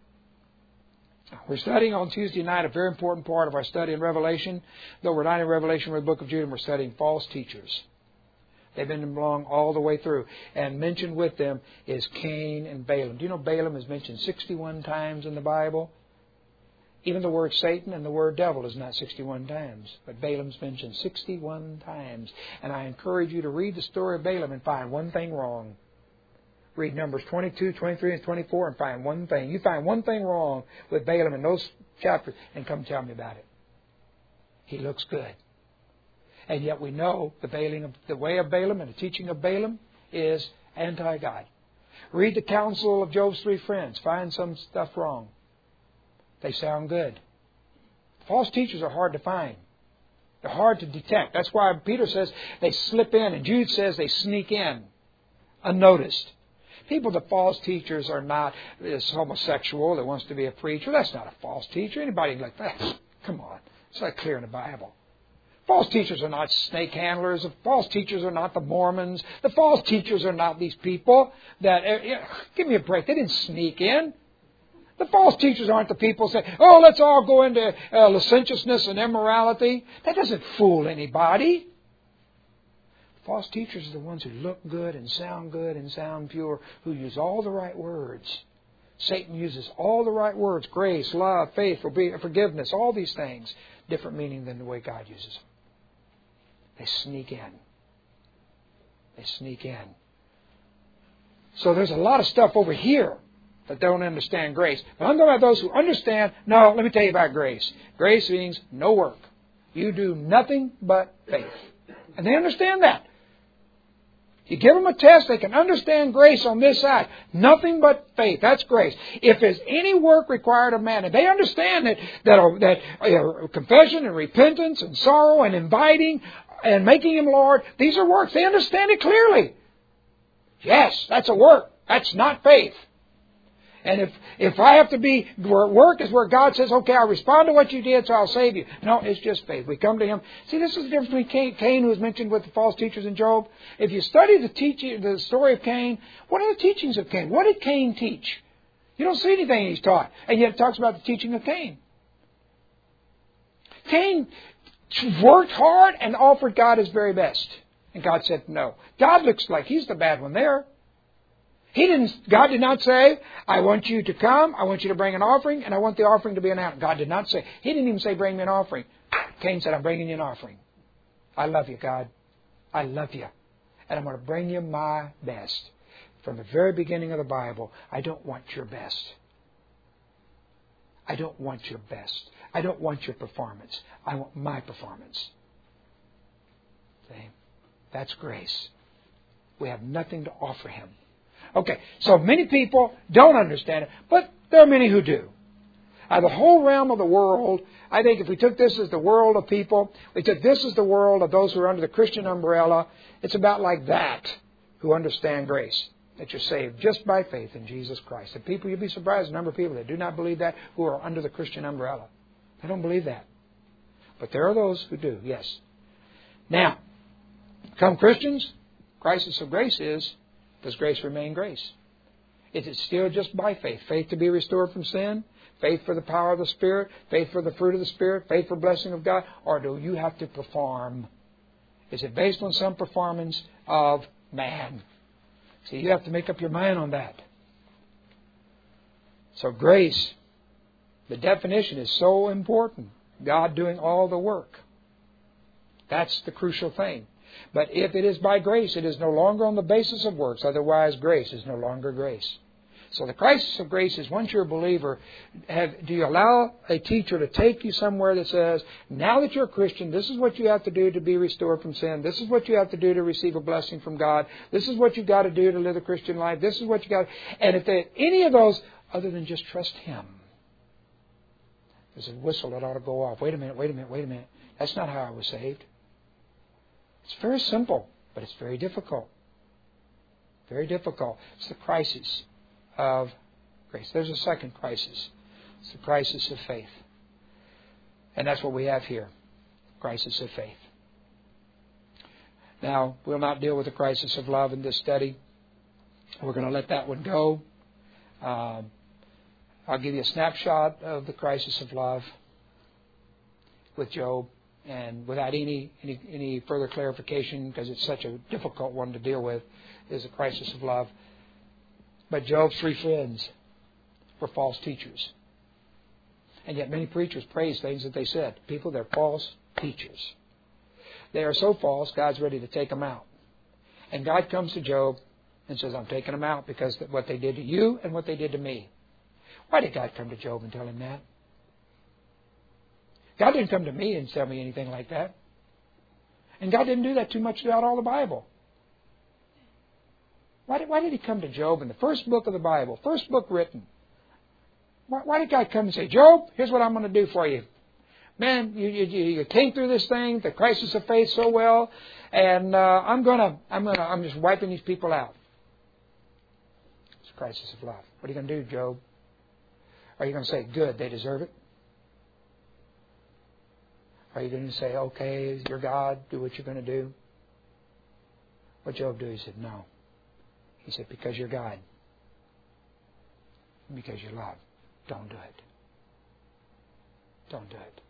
We're studying on Tuesday night a very important part of our study in Revelation. Though we're not in Revelation, we're in the book of Jude, and we're studying false teachers. They've been along all the way through. And mentioned with them is Cain and Balaam. Do you know Balaam is mentioned sixty-one times in the Bible? Even the word Satan and the word devil is not sixty-one times. But Balaam's mentioned sixty-one times. And I encourage you to read the story of Balaam and find one thing wrong. Read Numbers twenty-two, twenty-three, and twenty-four and find one thing. You find one thing wrong with Balaam in those chapters and come tell me about it. He looks good. And yet we know the, Balaam of, the way of Balaam and the teaching of Balaam is anti-God. Read the counsel of Job's three friends. Find some stuff wrong. They sound good. False teachers are hard to find. They're hard to detect. That's why Peter says they slip in, and Jude says they sneak in unnoticed. People, the false teachers are not this homosexual that wants to be a preacher. That's not a false teacher. Anybody like that? Come on. It's not clear in the Bible. False teachers are not snake handlers. The false teachers are not the Mormons. The false teachers are not these people that, uh, you know, give me a break. They didn't sneak in. The false teachers aren't the people saying, oh, let's all go into uh, licentiousness and immorality. That doesn't fool anybody. False teachers are the ones who look good and sound good and sound pure, who use all the right words. Satan uses all the right words, grace, love, faith, forgiveness, all these things, different meaning than the way God uses them. They sneak in. They sneak in. So there's a lot of stuff over here that don't understand grace. But I'm talking about those who understand. No, let me tell you about grace. Grace means no work. You do nothing but faith. And they understand that. You give them a test, they can understand grace on this side. Nothing but faith. That's grace. If there's any work required of man, and they understand that that, that uh, confession and repentance and sorrow and inviting and making Him Lord, these are works. They understand it clearly. Yes, that's a work. That's not faith. And if if I have to be, work is where God says, okay, I'll respond to what you did, so I'll save you. No, it's just faith. We come to Him. See, this is the difference between Cain, Cain who was mentioned with the false teachers in Job. If you study the teaching, the story of Cain, what are the teachings of Cain? What did Cain teach? You don't see anything he's taught. And yet it talks about the teaching of Cain. Cain worked hard and offered God his very best. And God said no. God looks like He's the bad one there. He didn't. God did not say, I want you to come, I want you to bring an offering, and I want the offering to be an animal. God did not say. He didn't even say, bring me an offering. Cain said, I'm bringing you an offering. I love you, God. I love you. And I'm going to bring you my best. From the very beginning of the Bible, I don't want your best. I don't want your best. I don't want your performance. I want my performance. See? That's grace. We have nothing to offer Him. Okay, so many people don't understand it, but there are many who do. Uh, the whole realm of the world, I think if we took this as the world of people, we took this as the world of those who are under the Christian umbrella, it's about like that who understand grace, that you're saved just by faith in Jesus Christ. And people, you'd be surprised the number of people that do not believe that who are under the Christian umbrella. They don't believe that. But there are those who do, yes. Now, come Christians, crisis of grace is, does grace remain grace? Is it still just by faith? Faith to be restored from sin? Faith for the power of the Spirit? Faith for the fruit of the Spirit? Faith for blessing of God? Or do you have to perform? Is it based on some performance of man? See, you have to make up your mind on that. So grace, the definition is so important. God doing all the work. That's the crucial thing. But if it is by grace, it is no longer on the basis of works. Otherwise, grace is no longer grace. So the crisis of grace is once you're a believer, have, do you allow a teacher to take you somewhere that says, now that you're a Christian, this is what you have to do to be restored from sin. This is what you have to do to receive a blessing from God. This is what you've got to do to live the Christian life. This is what you got to... And if they, any of those, other than just trust Him, there's a whistle that ought to go off. Wait a minute, wait a minute, wait a minute. That's not how I was saved. It's very simple, but it's very difficult. Very difficult. It's the crisis of grace. There's a second crisis. It's the crisis of faith. And that's what we have here. Crisis of faith. Now, we'll not deal with the crisis of love in this study. We're going to let that one go. Um, I'll give you a snapshot of the crisis of love with Job, and without any, any, any further clarification, because it's such a difficult one to deal with, is the crisis of love. But Job's three friends were false teachers. And yet many preachers praise things that they said. People, they're false teachers. They are so false, God's ready to take them out. And God comes to Job and says, I'm taking them out because of what they did to you and what they did to me. Why did God come to Job and tell him that? God didn't come to me and tell me anything like that. And God didn't do that too much throughout all the Bible. Why did, why did He come to Job in the first book of the Bible, first book written? Why, why did God come and say, Job, here's what I'm going to do for you. Man, you, you, you came through this thing, the crisis of faith, so well, and uh, I'm gonna, I'm gonna, I'm just wiping these people out. It's a crisis of love. What are you going to do, Job? Are you going to say, good, they deserve it? Are you going to say, okay, you're God, do what you're going to do? What did Job do? He said, no. He said, because you're God. Because you're love. Don't do it. Don't do it.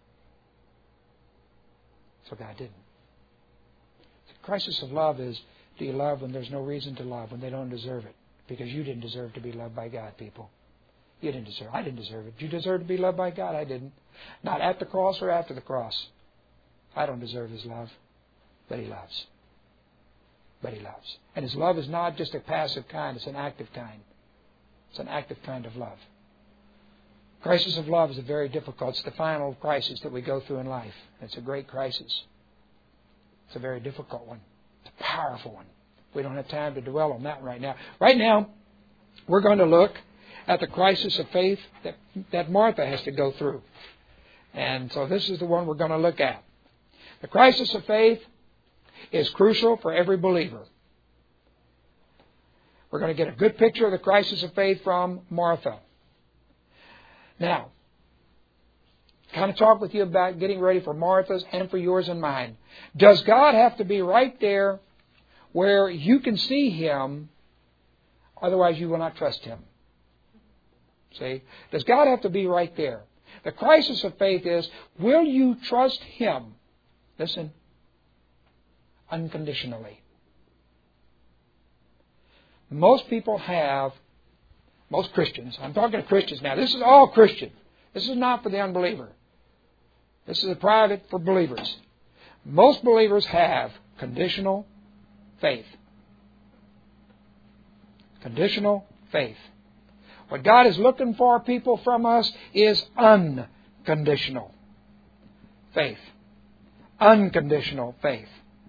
So God didn't. The crisis of love is, do you love when there's no reason to love, when they don't deserve it? Because you didn't deserve to be loved by God, people. You didn't deserve it. I didn't deserve it. You deserve to be loved by God. I didn't. Not at the cross or after the cross. I don't deserve His love. But He loves. But He loves. And His love is not just a passive kind. It's an active kind. It's an active kind of love. Crisis of love is a very difficult. It's the final crisis that we go through in life. It's a great crisis. It's a very difficult one. It's a powerful one. We don't have time to dwell on that right now. Right now, we're going to look at the crisis of faith that, that Martha has to go through. And so this is the one we're going to look at. The crisis of faith is crucial for every believer. We're going to get a good picture of the crisis of faith from Martha. Now, kind of talk with you about getting ready for Martha's and for yours and mine. Does God have to be right there where you can see Him, otherwise you will not trust Him? See? Does God have to be right there? The crisis of faith is, will you trust Him? Listen, unconditionally. Most people have, most Christians, I'm talking to Christians now. This is all Christian. This is not for the unbeliever. This is a private for believers. Most believers have conditional faith. Conditional faith. What God is looking for, people, from us is unconditional faith. Unconditional faith.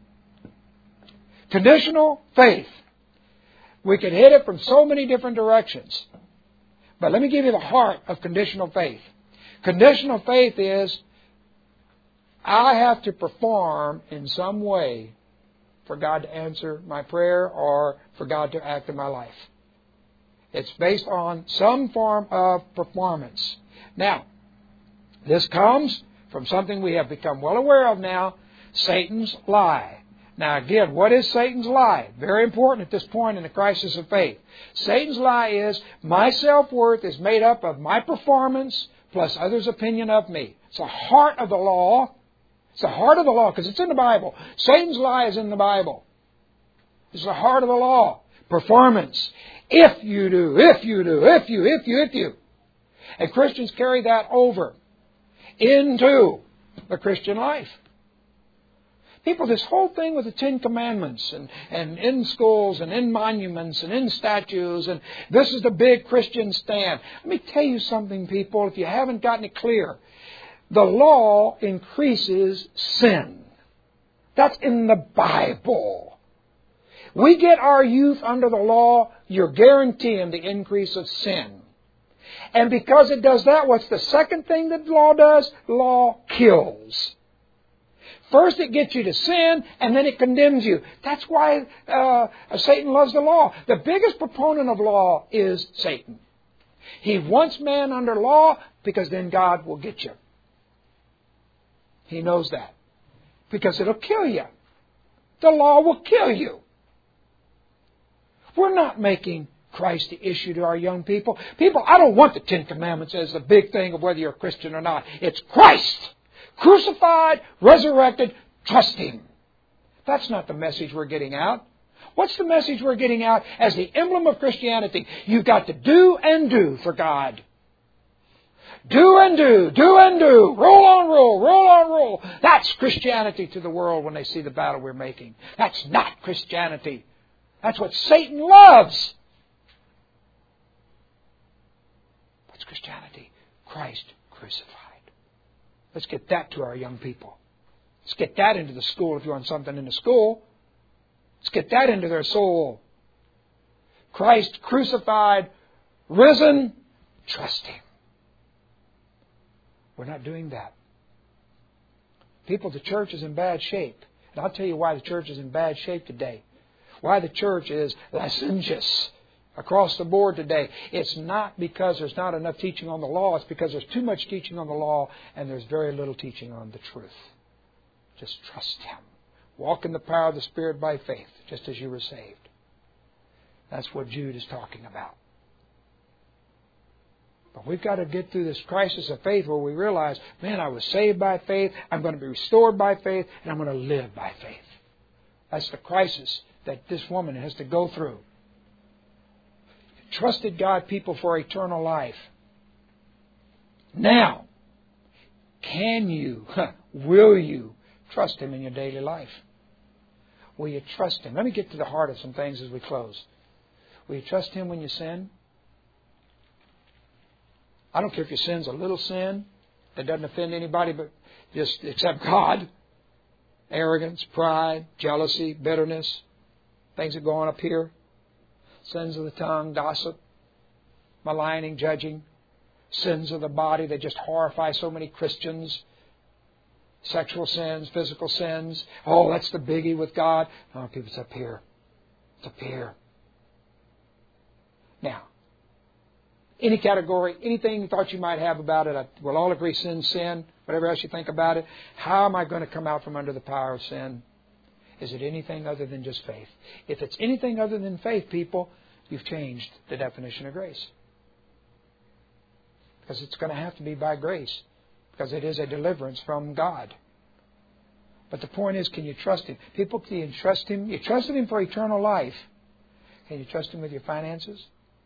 Conditional faith. We can hit it from so many different directions. But let me give you the heart of conditional faith. Conditional faith is, I have to perform in some way for God to answer my prayer or for God to act in my life. It's based on some form of performance. Now, this comes from something we have become well aware of now, Satan's lie. Now again, what is Satan's lie? Very important at this point in the crisis of faith. Satan's lie is, my self-worth is made up of my performance plus others' opinion of me. It's the heart of the law. It's the heart of the law because it's in the Bible. Satan's lie is in the Bible. It's the heart of the law. Performance. If you do, if you do, if you, if you, if you. And Christians carry that over into the Christian life. People, this whole thing with the Ten Commandments and, and in schools and in monuments and in statues, and this is the big Christian stand. Let me tell you something, people, if you haven't gotten it clear. The law increases sin. That's in the Bible. We get our youth under the law, you're guaranteeing the increase of sin. And because it does that, what's the second thing that law does? Law kills. First it gets you to sin, and then it condemns you. That's why uh, Satan loves the law. The biggest proponent of law is Satan. He wants man under law because then God will get you. He knows that. Because it'll kill you. The law will kill you. We're not making Christ the issue to our young people. People, I don't want the Ten Commandments as the big thing of whether you're a Christian or not. It's Christ. Crucified, resurrected, trust Him. That's not the message we're getting out. What's the message we're getting out as the emblem of Christianity? You've got to do and do for God. Do and do, do and do, roll on roll, roll on roll. That's Christianity to the world when they see the battle we're making. That's not Christianity. That's what Satan loves. What's Christianity? Christ crucified. Let's get that to our young people. Let's get that into the school if you want something in the school. Let's get that into their soul. Christ crucified, risen, trust Him. We're not doing that. People, the church is in bad shape. And I'll tell you why the church is in bad shape today. Why the church is licentious across the board today. It's not because there's not enough teaching on the law. It's because there's too much teaching on the law and there's very little teaching on the truth. Just trust Him. Walk in the power of the Spirit by faith, just as you were saved. That's what Jude is talking about. But we've got to get through this crisis of faith where we realize, man, I was saved by faith, I'm going to be restored by faith, and I'm going to live by faith. That's the crisis that this woman has to go through. Trusted God people for eternal life. Now, can you, will you trust Him in your daily life? Will you trust Him? Let me get to the heart of some things as we close. Will you trust Him when you sin? I don't care if your sin's a little sin that doesn't offend anybody but just except God. Arrogance, pride, jealousy, bitterness, things that go on up here. Sins of the tongue, gossip, maligning, judging. Sins of the body that just horrify so many Christians. Sexual sins, physical sins. Oh, that's the biggie with God. No, people, it's up here. It's up here. Now, any category, anything you thought you might have about it, we'll all agree sin's sin, whatever else you think about it. How am I going to come out from under the power of sin? Is it anything other than just faith? If it's anything other than faith, people, you've changed the definition of grace. Because it's going to have to be by grace. Because it is a deliverance from God. But the point is, can you trust Him? People, can you trust Him? You trusted Him for eternal life. Can you trust Him with your finances?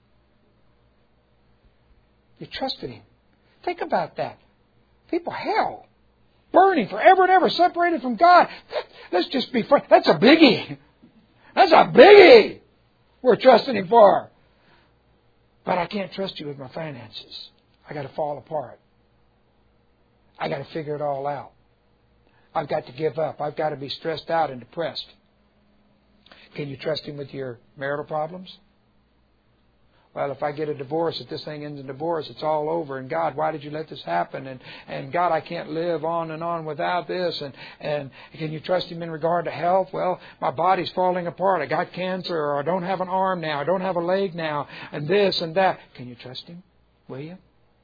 You trusted Him. Think about that. People, hell, burning forever and ever, separated from God. Let's just be frank. That's a biggie. That's a biggie we're trusting Him for. But I can't trust you with my finances. I got to fall apart. I got to figure it all out. I've got to give up. I've got to be stressed out and depressed. Can you trust Him with your marital problems? Well, if I get a divorce, if this thing ends in divorce, it's all over. And God, why did you let this happen? And, and God, I can't live on and on without this. And, and can you trust Him in regard to health? Well, my body's falling apart. I got cancer, or I don't have an arm now. I don't have a leg now. And this and that. Can you trust Him? Will you?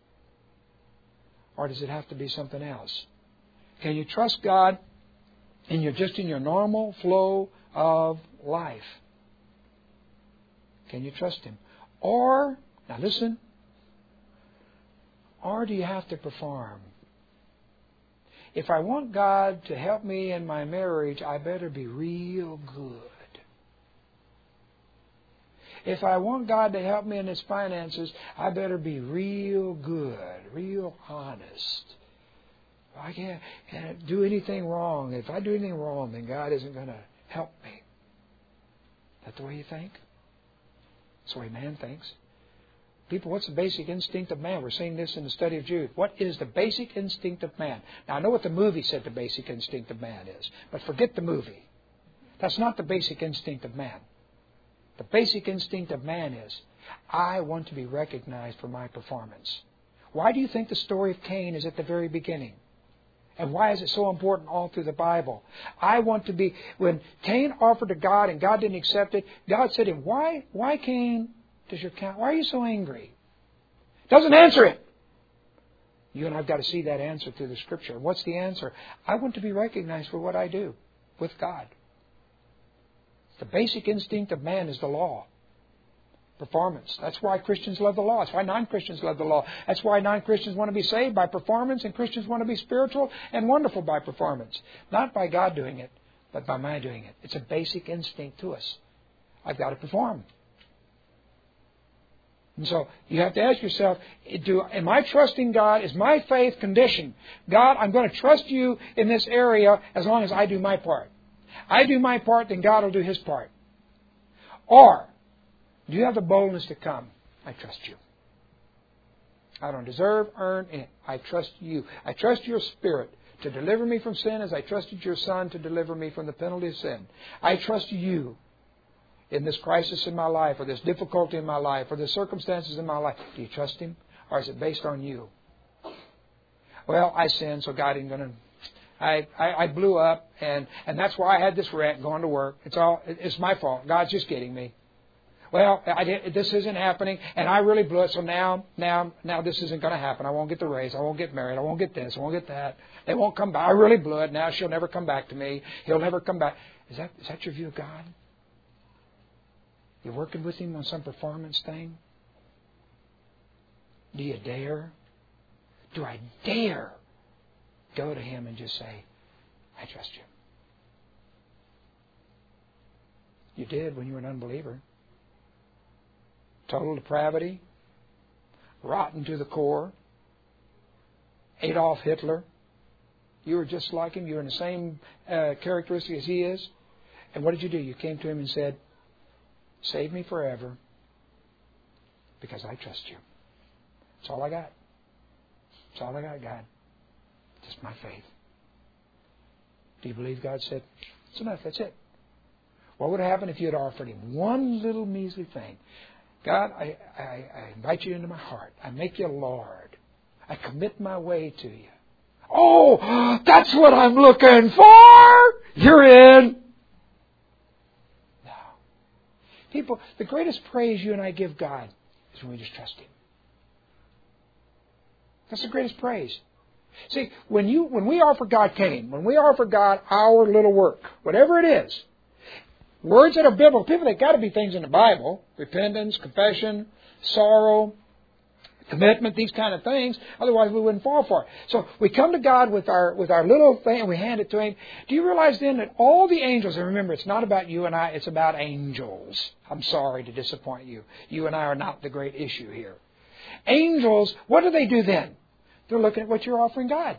Or does it have to be something else? Can you trust God in your, just in your normal flow of life? Can you trust Him? Or, now listen, or do you have to perform? If I want God to help me in my marriage, I better be real good. If I want God to help me in His finances, I better be real good, real honest. I can't, can't do anything wrong. If I do anything wrong, then God isn't going to help me. Is that the way you think? That's the way man thinks. People, what's the basic instinct of man? We're seeing this in the study of Jude. What is the basic instinct of man? Now, I know what the movie said the basic instinct of man is, but forget the movie. That's not the basic instinct of man. The basic instinct of man is, I want to be recognized for my performance. Why do you think the story of Cain is at the very beginning? And why is it so important all through the Bible? I want to be, when Cain offered to God and God didn't accept it, God said to him, why, why Cain, does your count, why are you so angry? Doesn't answer it. You and I have got to see that answer through the Scripture. What's the answer? I want to be recognized for what I do with God. The basic instinct of man is the law. Performance. That's why Christians love the law. That's why non-Christians love the law. That's why non-Christians want to be saved by performance and Christians want to be spiritual and wonderful by performance. Not by God doing it, but by my doing it. It's a basic instinct to us. I've got to perform. And so you have to ask yourself, do, am I trusting God? Is my faith conditioned? God, I'm going to trust you in this area as long as I do my part. I do my part, then God will do His part. Or, do you have the boldness to come? I trust you. I don't deserve, earn, and I trust you. I trust your Spirit to deliver me from sin as I trusted your Son to deliver me from the penalty of sin. I trust you in this crisis in my life, or this difficulty in my life, or the circumstances in my life. Do you trust Him? Or is it based on you? Well, I sinned, so God ain't going to... I, I, I blew up, and, and that's why I had this wreck going to work. It's all it's my fault. God's just kidding me. Well, I did, this isn't happening, and I really blew it, so now, now, now this isn't going to happen. I won't get the raise. I won't get married. I won't get this. I won't get that. They won't come back. I really blew it. Now she'll never come back to me. He'll never come back. Is that is that your view of God? You're working with Him on some performance thing? Do you dare? Do I dare go to Him and just say, I trust you? You did when you were an unbeliever. Total depravity, rotten to the core, Adolf Hitler. You were just like him. You were in the same uh, characteristic as he is. And what did you do? You came to Him and said, save me forever because I trust you. That's all I got. That's all I got, God. Just my faith. Do you believe God said, it's enough, that's it? What would happen if you had offered Him one little measly thing? God, I, I, I invite you into my heart. I make you Lord. I commit my way to you. Oh, that's what I'm looking for. You're in. No. People, the greatest praise you and I give God is when we just trust Him. That's the greatest praise. See, when you when we offer God Cain, when we offer God our little work, whatever it is, words that are biblical, people, they've got to be things in the Bible. Repentance, confession, sorrow, commitment, these kind of things. Otherwise, we wouldn't fall for it. So we come to God with our with our little thing and we hand it to Him. Do you realize then that all the angels, and remember, it's not about you and I, it's about angels. I'm sorry to disappoint you. You and I are not the great issue here. Angels, what do they do then? They're looking at what you're offering God.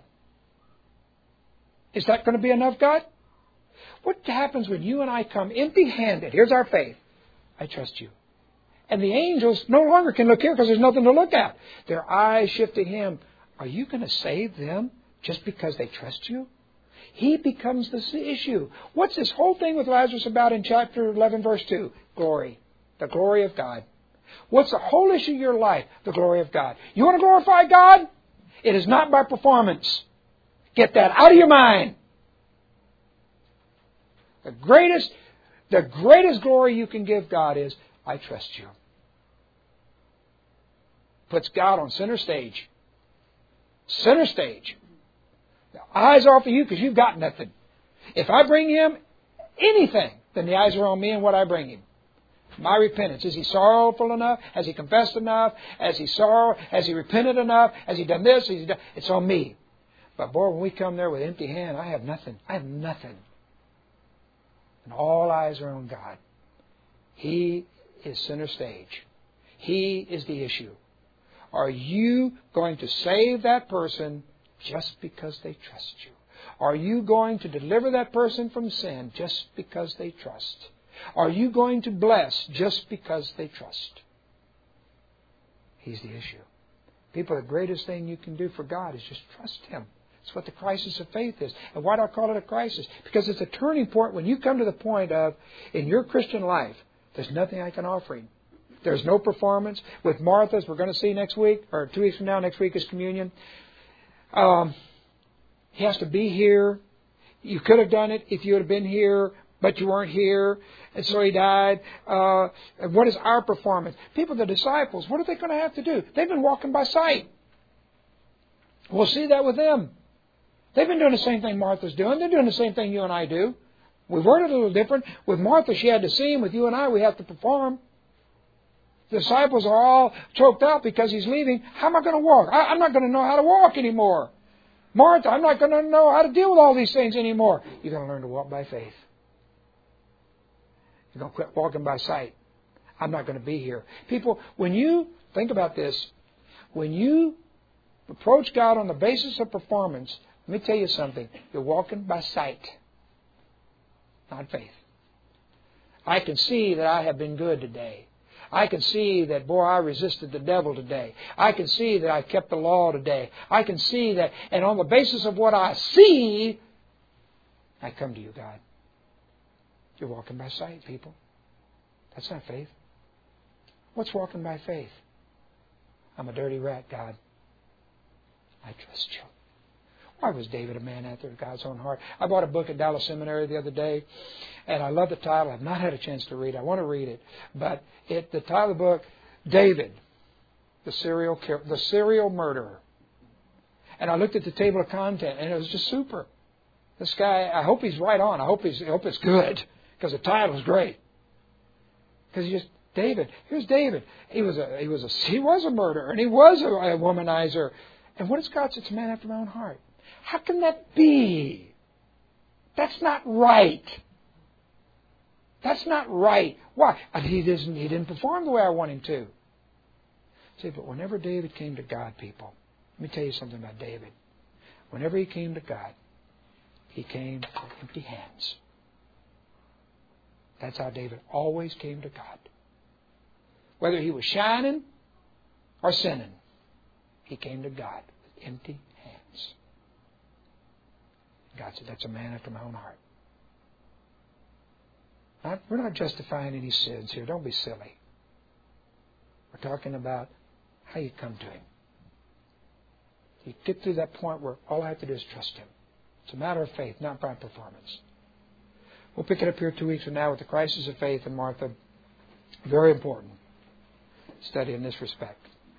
Is that going to be enough, God? What happens when you and I come empty-handed? Here's our faith. I trust you. And the angels no longer can look here because there's nothing to look at. Their eyes shift to Him. Are you going to save them just because they trust you? He becomes the issue. What's this whole thing with Lazarus about in chapter eleven, verse two? Glory. The glory of God. What's the whole issue of your life? The glory of God. You want to glorify God? It is not by performance. Get that out of your mind. The greatest, the greatest glory you can give God is, I trust you. Puts God on center stage. Center stage. The eyes are off of you because you've got nothing. If I bring Him anything, then the eyes are on me and what I bring Him. My repentance. Is he sorrowful enough? Has he confessed enough? Has he sorrow? Has he repented enough? Has he done this? Has he done... It's on me. But boy, when we come there with empty hand, I have nothing. I have nothing. And all eyes are on God. He is center stage. He is the issue. Are you going to save that person just because they trust you? Are you going to deliver that person from sin just because they trust? Are you going to bless just because they trust? He's the issue. People, the greatest thing you can do for God is just trust Him. It's what the crisis of faith is. And why do I call it a crisis? Because it's a turning point when you come to the point of, in your Christian life, there's nothing I can offer Him. There's no performance. With Martha's, we're going to see next week, or two weeks from now, next week is communion. Um, he has to be here. You could have done it if you had been here, but you weren't here, and so He died. Uh, and what is our performance? People, the disciples, what are they going to have to do? They've been walking by sight. We'll see that with them. They've been doing the same thing Martha's doing. They're doing the same thing you and I do. We've worded it a little different. With Martha, she had to see Him. With you and I, we have to perform. The disciples are all choked out because He's leaving. How am I going to walk? I, I'm not going to know how to walk anymore. Martha, I'm not going to know how to deal with all these things anymore. You're going to learn to walk by faith. You're going to quit walking by sight. I'm not going to be here. People, when you think about this, when you approach God on the basis of performance, let me tell you something. You're walking by sight, not faith. I can see that I have been good today. I can see that, boy, I resisted the devil today. I can see that I kept the law today. I can see that, and on the basis of what I see, I come to you, God. You're walking by sight, people. That's not faith. What's walking by faith? I'm a dirty rat, God. I trust you. Why was David a man after God's own heart? I bought a book at Dallas Seminary the other day, and I love the title. I've not had a chance to read it. I want to read it. But it, the title of the book, David, the serial the serial murderer. And I looked at the table of content, and it was just super. This guy, I hope he's right on. I hope he's, I hope it's good, because the title is great. Because he just David. Here's David. He was a he was a he was a murderer, and he was a, a womanizer. And what does God say? It's a man after my own heart. How can that be? That's not right. That's not right. Why? He didn't, he didn't perform the way I want him to. See, but whenever David came to God, people, let me tell you something about David. Whenever he came to God, he came with empty hands. That's how David always came to God. Whether he was shining or sinning, he came to God with empty hands. God said, that's a man after my own heart. Not, we're not justifying any sins here. Don't be silly. We're talking about how you come to Him. You get through that point where all I have to do is trust Him. It's a matter of faith, not by performance. We'll pick it up here two weeks from now with the crisis of faith in Martha. Very important study in this respect.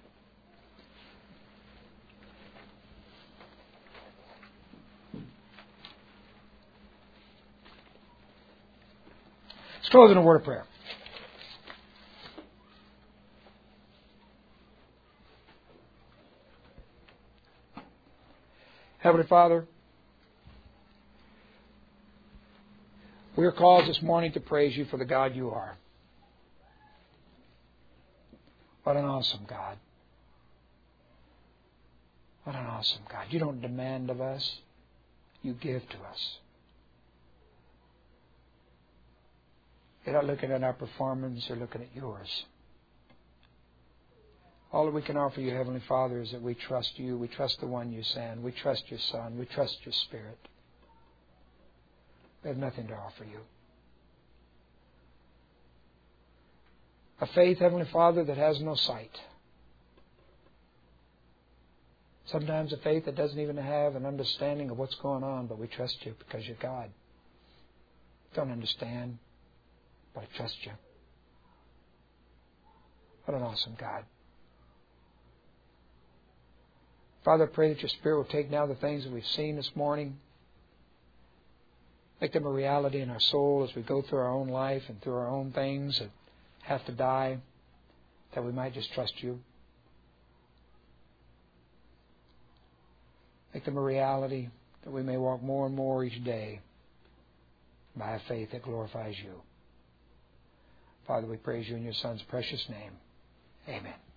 Let's close in a word of prayer. Heavenly Father, we are called this morning to praise You for the God You are. What an awesome God. What an awesome God. You don't demand of us. You give to us. You're not looking at our performance. You're looking at Yours. All that we can offer You, Heavenly Father, is that we trust You. We trust the one You send. We trust Your Son. We trust Your Spirit. We have nothing to offer You. A faith, Heavenly Father, that has no sight. Sometimes a faith that doesn't even have an understanding of what's going on, but we trust You because You're God. Don't understand, but I trust You. What an awesome God. Father, I pray that Your Spirit will take now the things that we've seen this morning, make them a reality in our soul as we go through our own life and through our own things that have to die, that we might just trust You. Make them a reality that we may walk more and more each day by a faith that glorifies You. Father, we praise You in Your Son's precious name. Amen.